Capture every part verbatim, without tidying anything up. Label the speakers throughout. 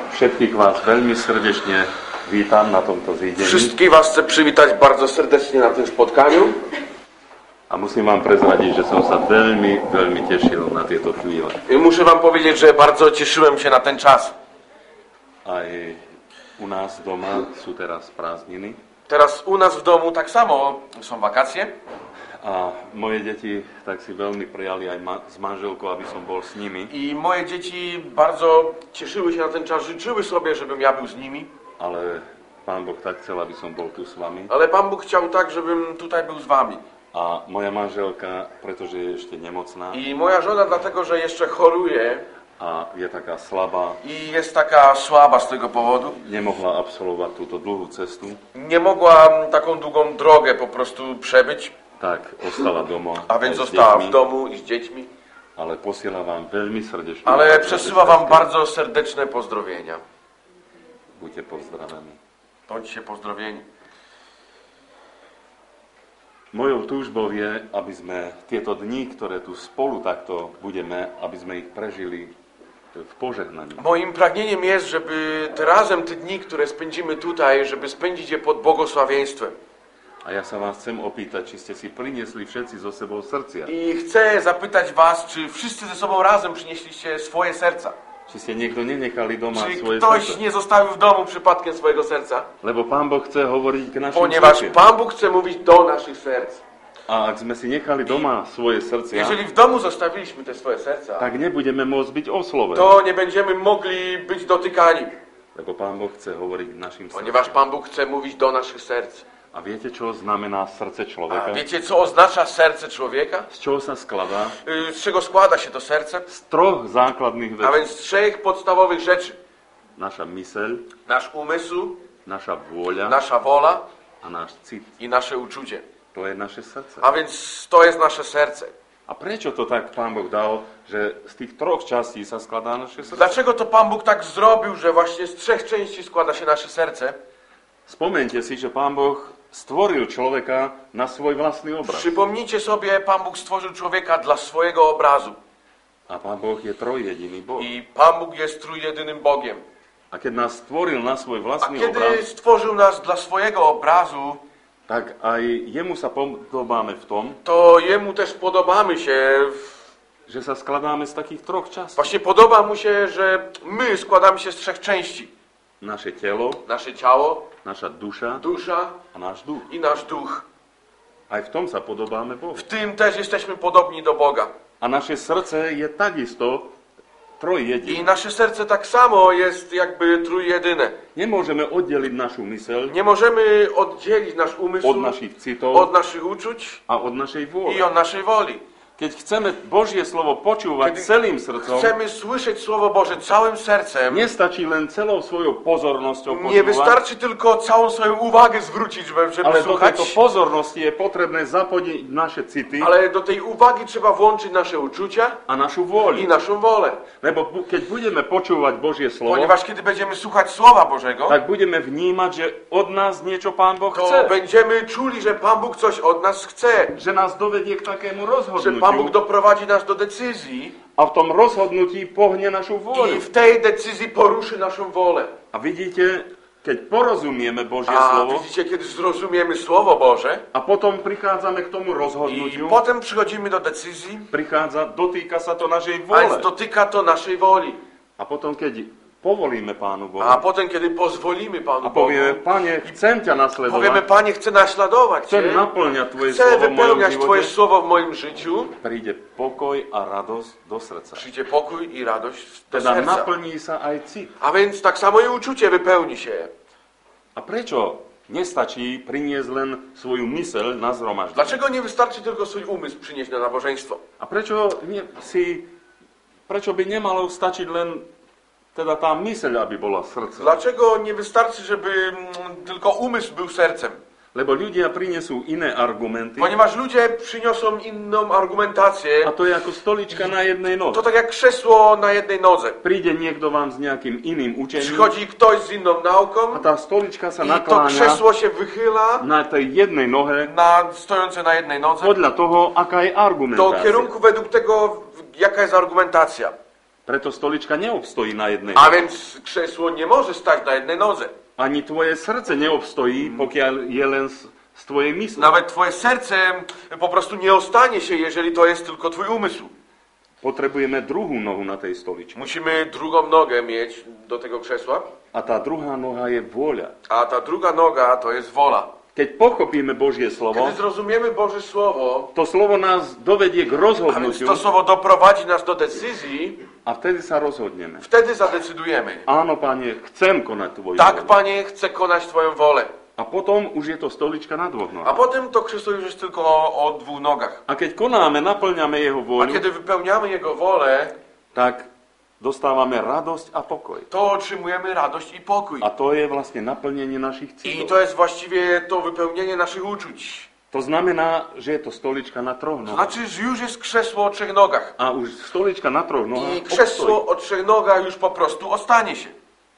Speaker 1: Všetkých vás veľmi srdečne vítam na tomto zídení.
Speaker 2: Wszystkich was chcę przywitać bardzo serdecznie na tym spotkaniu.
Speaker 1: A musím vám prezradiť, že som sa veľmi, veľmi tešil na tieto chvíle.
Speaker 2: I muszę wam powiedzieć, że bardzo cieszyłem się na ten czas.
Speaker 1: Aj u nás doma sú teraz prázdniny.
Speaker 2: Teraz u nas w domu tak samo są wakacje.
Speaker 1: A moje deti tak si veľmi prijali aj ma- s manželkou, aby som bol s nimi.
Speaker 2: I moje dzieci bardzo cieszyły się na ten czas, życzyły sobie, żebym ja był z nimi.
Speaker 1: Ale Pán Boh tak chcel, aby som bol tu s vami.
Speaker 2: Ale Pan Bóg chciał tak, żebym tutaj był z wami.
Speaker 1: A moja manželka, pretože je ešte nemocná
Speaker 2: I moja żona dlatego, że jeszcze choruje
Speaker 1: a je taká slabá,
Speaker 2: i jest taka słaba z tego powodu,
Speaker 1: nemohla absolvovať túto dlhú cestu,
Speaker 2: nie mogła taką długą drogę po prostu przebyć,
Speaker 1: tak ostala doma
Speaker 2: a więc
Speaker 1: aj s
Speaker 2: została
Speaker 1: deťmi,
Speaker 2: w domu i z dziećmi.
Speaker 1: ale posiela vám veľmi srdečne.
Speaker 2: Ale przesyła wam bardzo serdeczne pozdrowienia.
Speaker 1: Buďte pozdravení.
Speaker 2: Bądźcie pozdrowieni.
Speaker 1: Mojou túžbou je, aby sme tieto dni, ktoré tu spolu takto budeme, aby sme ich prežili w pożegnaniu.
Speaker 2: Moim pragnieniem jest, żeby te razem te dni, które spędzimy tutaj, żeby spędzić je pod błogosławieństwem.
Speaker 1: A ja sa vás chcem opýtať, či ste si priniesli všetci zo sebou srdcia.
Speaker 2: I chcę zapytać was, czy wszyscy ze sobą razem przynieśliście swoje serca?
Speaker 1: Či ste niekto nenechali doma
Speaker 2: Czy
Speaker 1: svoje
Speaker 2: ktoś
Speaker 1: srdce.
Speaker 2: nie zostawił w domu przypadkiem swojego serca?
Speaker 1: Lebo Pán Boh chce hovoriť k našim
Speaker 2: Ponieważ
Speaker 1: srdciam.
Speaker 2: Pan Bóg chce mówić do naszych serc.
Speaker 1: A ak sme si nechali doma svoje srdcia,
Speaker 2: Jeżeli w domu zostawiliśmy te swoje serca,
Speaker 1: tak nebudeme môcť byť oslovení.
Speaker 2: to nie będziemy mogli być dotykani.
Speaker 1: Lebo Pán Boh chce hovoriť k našim
Speaker 2: Ponieważ
Speaker 1: srdciam.
Speaker 2: Pan Bóg chce mówić do naszych serc.
Speaker 1: A viete, čo znamená srdce
Speaker 2: A
Speaker 1: človeka?
Speaker 2: wiecie, co oznacza serce człowieka?
Speaker 1: Z čoho sa skladá?
Speaker 2: Y, Z czego składa się to serce?
Speaker 1: Z troch základných
Speaker 2: A
Speaker 1: vecí.
Speaker 2: więc z trzech podstawowych rzeczy.
Speaker 1: Naša myseľ,
Speaker 2: Nasz umysł,
Speaker 1: naša vôľa
Speaker 2: nasza wola
Speaker 1: a náš cit.
Speaker 2: i nasze uczucie.
Speaker 1: To je naše srdce.
Speaker 2: A więc to jest nasze serce.
Speaker 1: A prečo to tak Pán Boh dal, že z tých troch častí sa skladá naše srdce?
Speaker 2: Dlaczego to Pan Bóg tak zrobił, że właśnie z trzech części składa się nasze serce?
Speaker 1: Spomeňte si, že Pán Boh stvoril človeka na svoj vlastný obraz.
Speaker 2: Przypomnijcie sobie, Pan Bóg stworzył człowieka dla swojego obrazu.
Speaker 1: A Pán Boh je trojjediný Boh.
Speaker 2: I Pan Bóg jest trójjedynym Bogiem.
Speaker 1: A keď nás stvoril na svoj
Speaker 2: A
Speaker 1: vlastný
Speaker 2: kiedy
Speaker 1: obraz,
Speaker 2: stworzył nas dla swojego obrazu,
Speaker 1: tak aj jemu sa podobáme v tom,
Speaker 2: to Jemu też podobamy się. w-
Speaker 1: že sa skladáme z takých troch častí.
Speaker 2: Właśnie podoba Mu się, że my składamy się z trzech części.
Speaker 1: Naše telo,
Speaker 2: Nasze ciało,
Speaker 1: naša duša
Speaker 2: dusza
Speaker 1: a náš duch.
Speaker 2: i nasz duch.
Speaker 1: Aj v tom sa podobáme Bohu.
Speaker 2: W tym też jesteśmy podobni do Boga.
Speaker 1: A naše srdce je takisto
Speaker 2: I
Speaker 1: trojjediné.
Speaker 2: nasze serce tak samo jest jakby trójjedyne.
Speaker 1: Nemôžeme oddeliť našu myseľ
Speaker 2: Nie możemy oddzielić nasz umysł
Speaker 1: od našich citov
Speaker 2: od naszych uczuć
Speaker 1: a od našej
Speaker 2: i
Speaker 1: vôle.
Speaker 2: od naszej woli.
Speaker 1: Keď chceme Božie slovo počúvať
Speaker 2: Kiedy
Speaker 1: celým srdcom,
Speaker 2: chcemy słyszeć Słowo Boże całym sercem,
Speaker 1: nestačí len celou svojou pozornosťou
Speaker 2: nie
Speaker 1: počúvať,
Speaker 2: wystarczy tylko całą swoją uwagę zwrócić, żeby, żeby
Speaker 1: ale do
Speaker 2: słuchać,
Speaker 1: tejto pozornosti je potrebné zapojiť naše city
Speaker 2: ale do tej uwagi trzeba włączyć nasze uczucia
Speaker 1: a našu
Speaker 2: i
Speaker 1: vôľu.
Speaker 2: naszą wolę.
Speaker 1: Lebo bu- keď budeme počúvať Božie slovo,
Speaker 2: Ponieważ kiedy będziemy słuchać Słowa Bożego,
Speaker 1: tak budeme vnímať, že od nás niečo Pán Boh
Speaker 2: to
Speaker 1: chce.
Speaker 2: będziemy czuli, że Pan Bóg coś od nas chce.
Speaker 1: Že nás dovedie k takému
Speaker 2: Że Pan Bóg
Speaker 1: rozhodnutiu
Speaker 2: doprowadzi nas do decyzji
Speaker 1: a v tom rozhodnutí pohne našu
Speaker 2: i
Speaker 1: vôľu.
Speaker 2: w tej decyzji poruszy naszą wolę.
Speaker 1: A vidíte, keď porozumieme Božie
Speaker 2: A
Speaker 1: slovo
Speaker 2: widzicie, kiedy zrozumiemy Słowo Boże
Speaker 1: a potom prichádzame k tomu
Speaker 2: i
Speaker 1: rozhodnutiu,
Speaker 2: potem przychodzimy do decyzji,
Speaker 1: prichádza, dotýka sa to našej
Speaker 2: a
Speaker 1: vôle.
Speaker 2: więc dotyka to naszej woli.
Speaker 1: A potom, keď povolíme Pánu Bohu
Speaker 2: A potem, kiedy pozwolimy Panu
Speaker 1: a
Speaker 2: Bogu,
Speaker 1: povieme, Pane, chcem ťa
Speaker 2: powiemy,
Speaker 1: nasledovať,
Speaker 2: Panie, chcę naśladować
Speaker 1: chcem
Speaker 2: Cię,
Speaker 1: naplňať Tvoje
Speaker 2: chcę
Speaker 1: slovo v mojom
Speaker 2: wypełniać Twoje
Speaker 1: živote,
Speaker 2: Słowo w moim życiu,
Speaker 1: príde pokoj a radosť do srdca.
Speaker 2: przyjdzie pokój i radość do
Speaker 1: Teda
Speaker 2: serca.
Speaker 1: naplní sa aj cit.
Speaker 2: A więc tak samo i uczucie wypełni się.
Speaker 1: A prečo nestačí priniesť len svoju myseľ na zhromaždenie?
Speaker 2: Dlaczego nie wystarczy tylko swój umysł przynieść na nabożeństwo?
Speaker 1: A prečo, nie, si, prečo by nemalo stačiť len teda tá myseľ, aby bola srdce?
Speaker 2: Dlaczego nie wystarczy, żeby mm, tylko umysł był sercem?
Speaker 1: Lebo ľudia prinesú iné argumenty
Speaker 2: Ponieważ ludzie przyniosą inną argumentację.
Speaker 1: a to je ako stolička na jednej
Speaker 2: To
Speaker 1: noze.
Speaker 2: tak jak krzesło na jednej nodze.
Speaker 1: Príde niekto vám s nejakým iným učením
Speaker 2: Przychodzi ktoś z inną
Speaker 1: a
Speaker 2: nauką
Speaker 1: tá stolička sa
Speaker 2: i to
Speaker 1: nakláňa
Speaker 2: krzesło się wychyla
Speaker 1: na tej jednej nohe
Speaker 2: na stojące na jednej nodze
Speaker 1: podľa toho, aká je
Speaker 2: do
Speaker 1: argumentácia.
Speaker 2: kierunku według tego, jaka jest argumentacja.
Speaker 1: Preto stolička neobstojí na jednej
Speaker 2: A
Speaker 1: noze.
Speaker 2: więc krzesło nie może stać na jednej nodze.
Speaker 1: Ani tvoje srdce neobstojí, pokiaľ je len z, z tvojej mysli.
Speaker 2: Nawet twoje serce po prostu nie ostanie się, jeżeli to jest tylko twój umysł.
Speaker 1: Potrebujeme druhú nohu na tej stoličke.
Speaker 2: Musimy drugą nogę mieć do tego krzesła,
Speaker 1: A tá druhá noha je vôľa.
Speaker 2: a ta druga noga to jest wola.
Speaker 1: Keď pochopíme Božie slovo,
Speaker 2: Kiedy zrozumiemy Boże Słowo,
Speaker 1: to slovo nás dovedie k
Speaker 2: a więc
Speaker 1: rozhodnutiu
Speaker 2: to Słowo doprowadzi nas do decyzji,
Speaker 1: a vtedy sa rozhodneme.
Speaker 2: wtedy zadecydujemy.
Speaker 1: Áno, Pane, chcem konať Tvoju
Speaker 2: Tak,
Speaker 1: vôľu.
Speaker 2: Panie, chcę konać Twoją wolę.
Speaker 1: A potom už je to stolička na dvoch
Speaker 2: A
Speaker 1: nohách.
Speaker 2: potem to krzesło już jest tylko o, o dwóch nogach.
Speaker 1: A keď konáme, naplňame Jeho
Speaker 2: A
Speaker 1: vôľu,
Speaker 2: kiedy wypełniamy Jego wolę,
Speaker 1: tak dostávame radosť a pokoj.
Speaker 2: to otrzymujemy radość i pokój.
Speaker 1: A to je vlastne naplnenie našich
Speaker 2: I
Speaker 1: citov.
Speaker 2: to jest właściwie to wypełnienie naszych uczuć.
Speaker 1: To znamená, že je to stolička na troch
Speaker 2: To
Speaker 1: nohách.
Speaker 2: znaczy, że już jest krzesło o trzech nogach.
Speaker 1: A už stolička na troch
Speaker 2: I
Speaker 1: nohách obstojí.
Speaker 2: krzesło o trzech nogach już po prostu ostanie się.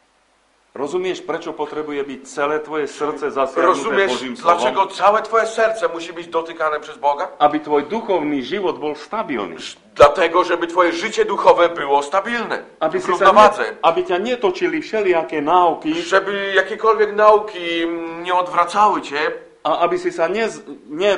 Speaker 1: Rozumieš, prečo potrebuje byť celé tvoje srdce zasiahnuté
Speaker 2: Rozumiesz,
Speaker 1: Božím
Speaker 2: dlaczego
Speaker 1: slovom?
Speaker 2: całe twoje serce musi być dotykane przez Boga?
Speaker 1: Aby tvoj duchovný život bol stabilný.
Speaker 2: Dlatego, żeby twoje życie duchowe było stabilne,
Speaker 1: Aby,
Speaker 2: w
Speaker 1: si sa ne,
Speaker 2: równowadze.
Speaker 1: aby ťa netočili všelijaké náuky
Speaker 2: Żeby jakiekolwiek nauki mm, nie odwracały cię
Speaker 1: a aby si sa ne, ne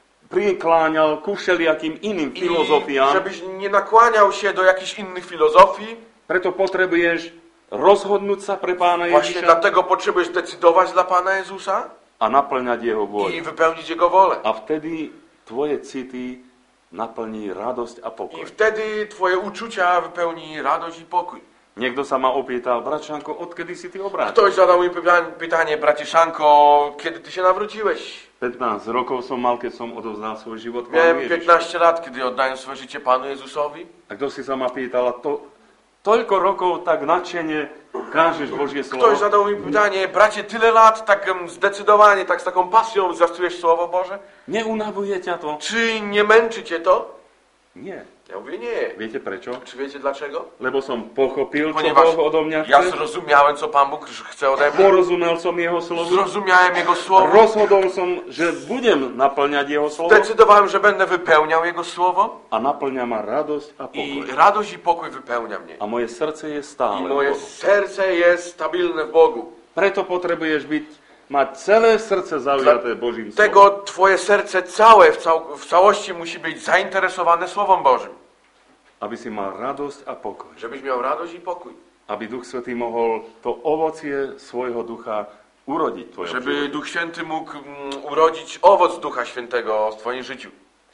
Speaker 1: prikláňal ku všelijakým iným
Speaker 2: i
Speaker 1: filozofiám.
Speaker 2: żebyś nie nakłaniał się do jakichś innych filozofii.
Speaker 1: Preto potrebuješ rozhodnúť sa pre Pána
Speaker 2: Właśnie
Speaker 1: Ježiša
Speaker 2: dlatego potrzebujesz decydować dla Pana Jezusa
Speaker 1: a naplňať Jeho
Speaker 2: i
Speaker 1: vôľu.
Speaker 2: wypełnić Jego wolę.
Speaker 1: A vtedy tvoje city naplní radosť a
Speaker 2: I
Speaker 1: pokoj.
Speaker 2: wtedy twoje uczucia wypełni radość i pokój.
Speaker 1: Niekto sa ma opýtal, bračanko, odkedy si ty obrátil?
Speaker 2: Ktoś zadał mi pyta- pytanie, bracie Szanko, kiedy ty się nawróciłeś?
Speaker 1: pätnásť rokov som mal, keď som odovzdal svoj život Pánu
Speaker 2: Miałem
Speaker 1: Ježišu.
Speaker 2: piętnaście lat, kiedy oddałem swoje życie Panu Jezusowi.
Speaker 1: A kto si sa ma pýtal, a to, toľko rokov tak nadšene kážeš Božie slovo?
Speaker 2: Ktoś zadał mi pytanie, bracie, tyle lat, tak em, zdecydowanie, tak z taką pasją zwiastujesz Słowo Boże?
Speaker 1: Neunavuje ťa to?
Speaker 2: Czy nie męczy cię to?
Speaker 1: Nie.
Speaker 2: Ja mówię, nie.
Speaker 1: Viete prečo?
Speaker 2: Czy wiecie dlaczego?
Speaker 1: Lebo som pochopil, čo
Speaker 2: Ponieważ
Speaker 1: Boh odo mňa
Speaker 2: ja
Speaker 1: chce.
Speaker 2: zrozumiałem, co Pan Bóg chce ode mnie.
Speaker 1: Porozumel som Jeho slovu.
Speaker 2: Zrozumiałem Jego Słowo.
Speaker 1: Rozhodol som, že budem naplňať Jeho slovo.
Speaker 2: Zdecydowałem, że będę wypełniał Jego Słowo.
Speaker 1: A naplňa ma radosť a
Speaker 2: I
Speaker 1: pokoj.
Speaker 2: radość i pokój wypełnia mnie.
Speaker 1: A moje srdce je
Speaker 2: I
Speaker 1: stále v
Speaker 2: moje
Speaker 1: Bohu.
Speaker 2: serce jest stabilne w Bogu.
Speaker 1: Preto potrebuješ byť, mať celé srdce zaujaté Božím slovom.
Speaker 2: Tego twoje serce całe, w, cał, w całości musi być zainteresowane Słowem Bożym.
Speaker 1: Aby si mal radosť a pokoj.
Speaker 2: Żebyś miał radość i pokój.
Speaker 1: Aby Duch Svätý mohol to ovocie svojho ducha urodiť v tvojom
Speaker 2: Żeby
Speaker 1: živote.
Speaker 2: Duch Święty mógł mm, urodzić owoc Ducha Świętego w twoim życiu.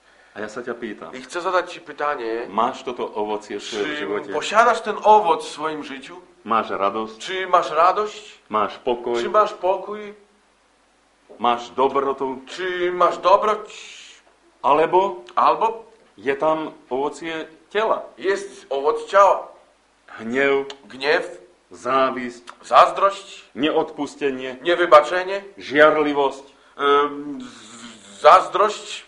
Speaker 1: A ja sa ťa pýtam,
Speaker 2: I chcę zadać ci pytanie,
Speaker 1: máš toto ovocie v svojom
Speaker 2: czy
Speaker 1: živote?
Speaker 2: posiadasz ten owoc w swoim życiu?
Speaker 1: Máš radosť?
Speaker 2: Czy masz radość?
Speaker 1: Máš pokoj?
Speaker 2: Czy masz pokój?
Speaker 1: Máš dobrotu?
Speaker 2: Czy masz dobroć?
Speaker 1: Alebo
Speaker 2: Albo
Speaker 1: je tam ovocie tela?
Speaker 2: jest owoc ciała.
Speaker 1: Hnev,
Speaker 2: Gniew,
Speaker 1: závisť,
Speaker 2: zazdrość,
Speaker 1: neodpustenie,
Speaker 2: niewybaczenie,
Speaker 1: žiarlivosť
Speaker 2: ym, z- zazdrość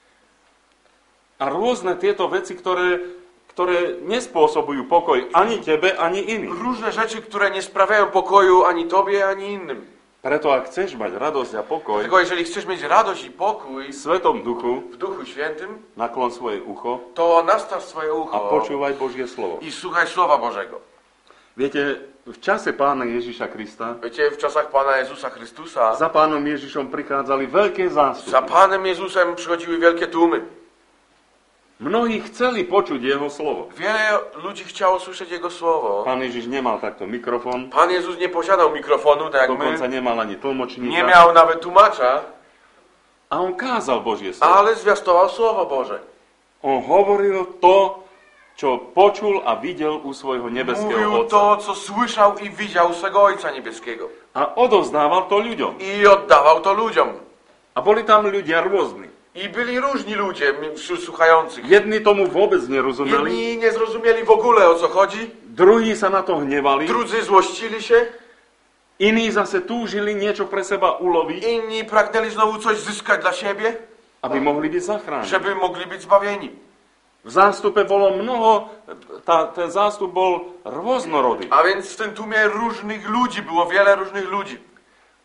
Speaker 1: a rôzne tieto veci, ktoré, ktoré nespôsobujú pokoj ani tebe, ani iným.
Speaker 2: różne rzeczy, które nie sprawiają pokoju ani tobie, ani innym.
Speaker 1: Preto ak chceš mať radosť a pokoj,
Speaker 2: Dlatego jeżeli chcesz mieć radość i pokój
Speaker 1: v Svetom Duchu
Speaker 2: w Duchu Świętym,
Speaker 1: naklon svoje ucho
Speaker 2: to nastaw swoje
Speaker 1: a
Speaker 2: ucho
Speaker 1: počúvaj Božie slovo.
Speaker 2: i słuchaj Słowa Bożego.
Speaker 1: Viete, v čase Pána Ježiša Krista
Speaker 2: Wiecie, w czasach Pana Jezusa Chrystusa
Speaker 1: za Pánom Ježišom prichádzali veľké
Speaker 2: za
Speaker 1: zástupy.
Speaker 2: Panem Jezusem przychodziły wielkie tłumy.
Speaker 1: Mnohí chceli počuť Jeho slovo.
Speaker 2: Wiele ludzi chciało słyszeć Jego Słowo.
Speaker 1: Pán Ježiš nemal takto mikrofón,
Speaker 2: Pan Jezus nie posiadał mikrofonu, tak jak
Speaker 1: dokonca
Speaker 2: my.
Speaker 1: nemal ani
Speaker 2: Nie
Speaker 1: tlmočníka.
Speaker 2: miał nawet tłumacza,
Speaker 1: A on kázal Božie slovo.
Speaker 2: ale zwiastował Słowo Boże.
Speaker 1: On hovoril to, čo počul a videl u svojho nebeského
Speaker 2: Mówił
Speaker 1: Otca.
Speaker 2: to, co słyszał i widział u swego Ojca Niebieskiego.
Speaker 1: A odovzdával to ľuďom.
Speaker 2: I oddawał to ludziom.
Speaker 1: A boli tam ľudia rôzni.
Speaker 2: I byli różni ludzie wśród słuchających.
Speaker 1: Jedni tomu vôbec nerozumeli,
Speaker 2: Jedni nie zrozumieli w ogóle, o co chodzi.
Speaker 1: druhí sa na to hnevali,
Speaker 2: Drudzy złościli się.
Speaker 1: iní zase túžili niečo pre seba uloviť,
Speaker 2: Inni pragnęli znowu coś zyskać dla siebie,
Speaker 1: aby mohli byť zachránení.
Speaker 2: żeby mogli być zbawieni.
Speaker 1: V zástupe bolo mnoho, tá, ten zástup bol rôznorodý.
Speaker 2: A więc w tym tłumie różnych ludzi, było wiele różnych ludzi.
Speaker 1: A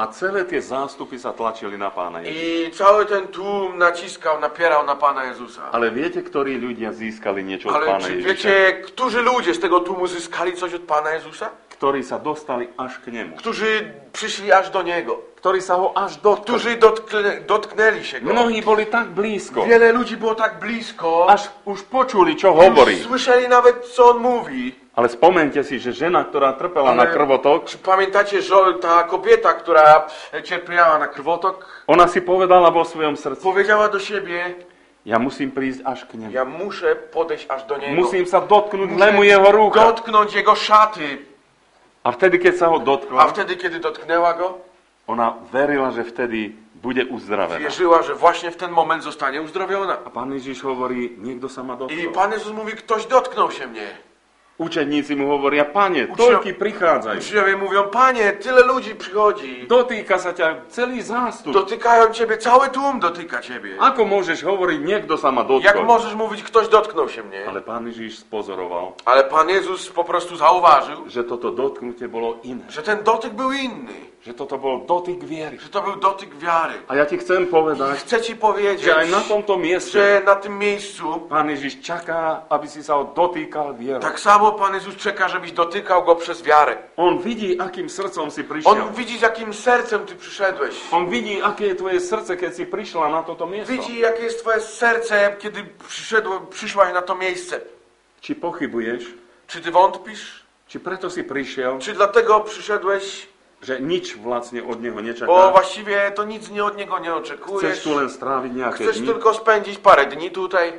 Speaker 1: A celé tie zástupy sa tlačili na Pána Ježiša.
Speaker 2: I cały ten tłum naciskał, napierał na Pana Jezusa.
Speaker 1: Ale viete, ktorí ľudia získali niečo od
Speaker 2: Ale
Speaker 1: Pána
Speaker 2: czy
Speaker 1: Ježiša?
Speaker 2: wiecie, którzy ludzie z tego tłumu zyskali coś od Pana Jezusa?
Speaker 1: Ktorí sa dostali až k nemu.
Speaker 2: Którzy przyszli aż do Niego.
Speaker 1: Ktorí sa ho až dotkli.
Speaker 2: Którzy dotknę, dotknęli się Go.
Speaker 1: Mnohí boli tak blízko.
Speaker 2: Wiele ludzi było tak blisko,
Speaker 1: Až už počuli, čo
Speaker 2: już
Speaker 1: hovorí.
Speaker 2: słyszeli nawet, co On mówi.
Speaker 1: Ale spomeňte si, že žena, ktorá trpela na krvotok,
Speaker 2: Czy pamiętacie, że ta kobieta, która cierpiała na krwotok,
Speaker 1: ona si povedala vo svojom srdci,
Speaker 2: powiedziała do siebie,
Speaker 1: ja musím prísť až k nemu.
Speaker 2: ja muszę podejść aż do Niego.
Speaker 1: Musím sa dotknúť
Speaker 2: Muszę
Speaker 1: lemu jeho rúcha.
Speaker 2: dotknąć Jego szaty.
Speaker 1: A vtedy, keď sa ho
Speaker 2: A
Speaker 1: dotkla,
Speaker 2: wtedy, kiedy dotknęła Go,
Speaker 1: ona verila, že vtedy bude uzdravená.
Speaker 2: wierzyła, że właśnie w ten moment zostanie uzdrowiona.
Speaker 1: A Pán Ježiš hovorí, niekto sa ma
Speaker 2: I
Speaker 1: dotkol.
Speaker 2: Pan Jezus mówi, ktoś dotknął się mnie.
Speaker 1: Učeníci mu hovoria, Pane,
Speaker 2: Ucznia-
Speaker 1: toľky prichádzajú.
Speaker 2: Uczniowie mówią, Panie, tyle ludzi przychodzi.
Speaker 1: Dotýka sa ťa celý zástup.
Speaker 2: Dotykają Ciebie, cały tłum dotyka Ciebie.
Speaker 1: Ako môžeš hovoriť, niekto sa ma
Speaker 2: Jak
Speaker 1: dotkol?
Speaker 2: możesz mówić, ktoś dotknął się mnie?
Speaker 1: Ale Pán Ježiš spozoroval,
Speaker 2: Ale Pan Jezus po prostu zauważył,
Speaker 1: že toto dotknutie bolo iné.
Speaker 2: że ten dotyk był inny.
Speaker 1: Že toto bol dotyk viery.
Speaker 2: Że to był dotyk wiary.
Speaker 1: A ja ti chcem
Speaker 2: I
Speaker 1: povedať,
Speaker 2: chcę Ci powiedzieć,
Speaker 1: že aj na tomto mieste
Speaker 2: że na tym miejscu
Speaker 1: Pán Ježiš čaká, aby si sa ho dotýkal vierou.
Speaker 2: tak samo Pan Jezus czeka, żebyś dotykał Go przez wiarę.
Speaker 1: On vidí, akým srdcom si prišiel.
Speaker 2: On widzi, z jakim sercem Ty przyszedłeś.
Speaker 1: On vidí, aké je tvoje srdce, keď si prišla na toto miesto.
Speaker 2: Widzi, jakie jest Twoje serce, kiedy przyszedł, przyszłaś na to miejsce.
Speaker 1: Či pochybuješ,
Speaker 2: Czy Ty wątpisz?
Speaker 1: či preto si prišiel,
Speaker 2: Czy dlatego przyszedłeś,
Speaker 1: že nič vlastne od neho
Speaker 2: bo
Speaker 1: nečaká.
Speaker 2: właściwie to nic nie od Niego nie oczekujesz?
Speaker 1: Chceš tu len stráviť nejaké
Speaker 2: Chcesz
Speaker 1: dni,
Speaker 2: tylko spędzić parę dni tutaj?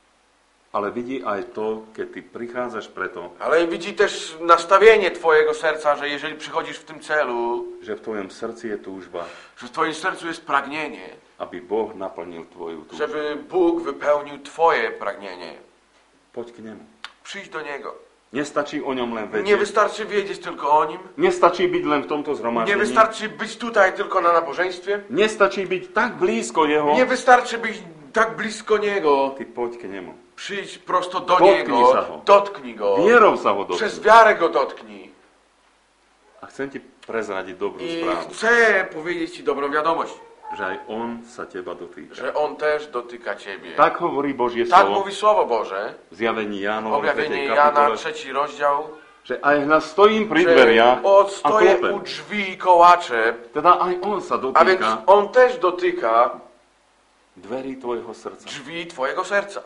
Speaker 1: ale vidí aj to, keď ty prichádzaš preto,
Speaker 2: Ale widzi też nastawienie Twojego serca, że jeżeli przychodzisz w tym celu,
Speaker 1: že v tvojom srdci je túžba,
Speaker 2: że w Twoim sercu jest pragnienie,
Speaker 1: aby Boh naplnil tvoju túžbu.
Speaker 2: żeby Bóg wypełnił Twoje pragnienie.
Speaker 1: Poď k nemu.
Speaker 2: Przyjdź do Niego.
Speaker 1: Nestačí o ňom len
Speaker 2: Nie
Speaker 1: vedieť.
Speaker 2: wystarczy wiedzieć tylko o Nim.
Speaker 1: Nestačí byť len v tomto
Speaker 2: Nie
Speaker 1: zhromaždení.
Speaker 2: wystarczy być tutaj tylko na nabożeństwie.
Speaker 1: Nestačí byť tak blízko jeho.
Speaker 2: Nie wystarczy być tak blisko Niego.
Speaker 1: Ty poď k nemu.
Speaker 2: Przyjdź prosto do
Speaker 1: Dotknij
Speaker 2: Niego.
Speaker 1: sa ho.
Speaker 2: Dotknij Go.
Speaker 1: Vierou sa ho
Speaker 2: Przez
Speaker 1: dotknij.
Speaker 2: wiarę Go dotknij.
Speaker 1: A chcem ti prezradiť dobrú
Speaker 2: I
Speaker 1: správu,
Speaker 2: chcę powiedzieć Ci dobrą wiadomość,
Speaker 1: že aj on sa teba dotýka.
Speaker 2: że On też dotyka Ciebie.
Speaker 1: Tak hovorí Božie
Speaker 2: Tak
Speaker 1: slovo
Speaker 2: mówi Słowo Boże.
Speaker 1: v zjavení Jánovom
Speaker 2: Objawienie
Speaker 1: tretej
Speaker 2: Jana,
Speaker 1: kapitole,
Speaker 2: trzeci rozdział.
Speaker 1: že aj hľa stojím pri
Speaker 2: Że
Speaker 1: dveriach a
Speaker 2: odstoję u
Speaker 1: klopem.
Speaker 2: drzwi i kołaczę.
Speaker 1: Teda aj on sa
Speaker 2: A więc
Speaker 1: dotýka
Speaker 2: On też dotyka
Speaker 1: dverí tvojho srdca
Speaker 2: drzwi Twojego serca.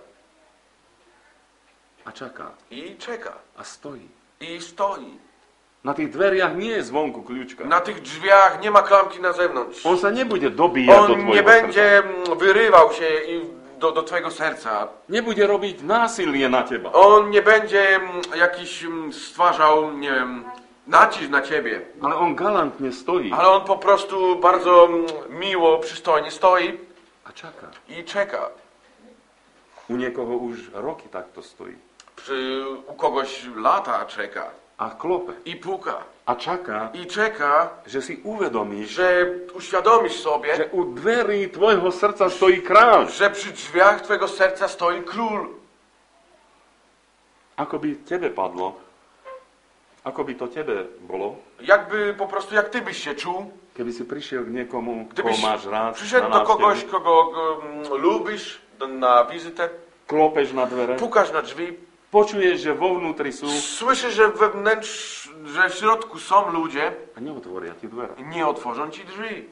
Speaker 1: a čaká
Speaker 2: I czeka.
Speaker 1: a stojí.
Speaker 2: I stoi.
Speaker 1: Na tých dveriach nie je zvonku kľúčka.
Speaker 2: Na tych drzwiach nie ma klamki na zewnątrz.
Speaker 1: On sa nebude dobíjať do
Speaker 2: On
Speaker 1: tvojho
Speaker 2: nie
Speaker 1: srdca.
Speaker 2: będzie mm, wyrywał się i do, do Twojego serca.
Speaker 1: Nebude robiť násilie na teba.
Speaker 2: On nie będzie mm, jakiś mm, stwarzał, nie wiem, nacisk na Ciebie.
Speaker 1: Ale on galantne stojí
Speaker 2: Ale On po prostu bardzo mm, miło, przystojnie stoi
Speaker 1: a čaká.
Speaker 2: i czeka.
Speaker 1: U niekoho už roky takto stojí.
Speaker 2: Przy, u kogoś lata czeka.
Speaker 1: A klope.
Speaker 2: I puka.
Speaker 1: A čaká,
Speaker 2: I czeka,
Speaker 1: že si uvedomíš,
Speaker 2: że uświadomisz sobie,
Speaker 1: že u dverí tvojho srdca stojí kráľ.
Speaker 2: że przy drzwiach Twojego serca stoi król.
Speaker 1: Ako by tebe padlo, ako by to tebe bolo,
Speaker 2: Jakby po prostu jak Ty byś się czuł,
Speaker 1: keby si prišiel k niekomu, koho
Speaker 2: gdybyś
Speaker 1: máš rád,
Speaker 2: przyszedł
Speaker 1: na
Speaker 2: do kogoś,
Speaker 1: návštevu,
Speaker 2: kogo um, lubisz, do- na wizytę,
Speaker 1: klopeš na dvere,
Speaker 2: pukasz na drzwi,
Speaker 1: počuješ, že vo vnútri sú
Speaker 2: słyszysz, że wewnętrz, że w środku są ludzie
Speaker 1: a neotvoria ti dvere.
Speaker 2: i nie otworzą Ci drzwi.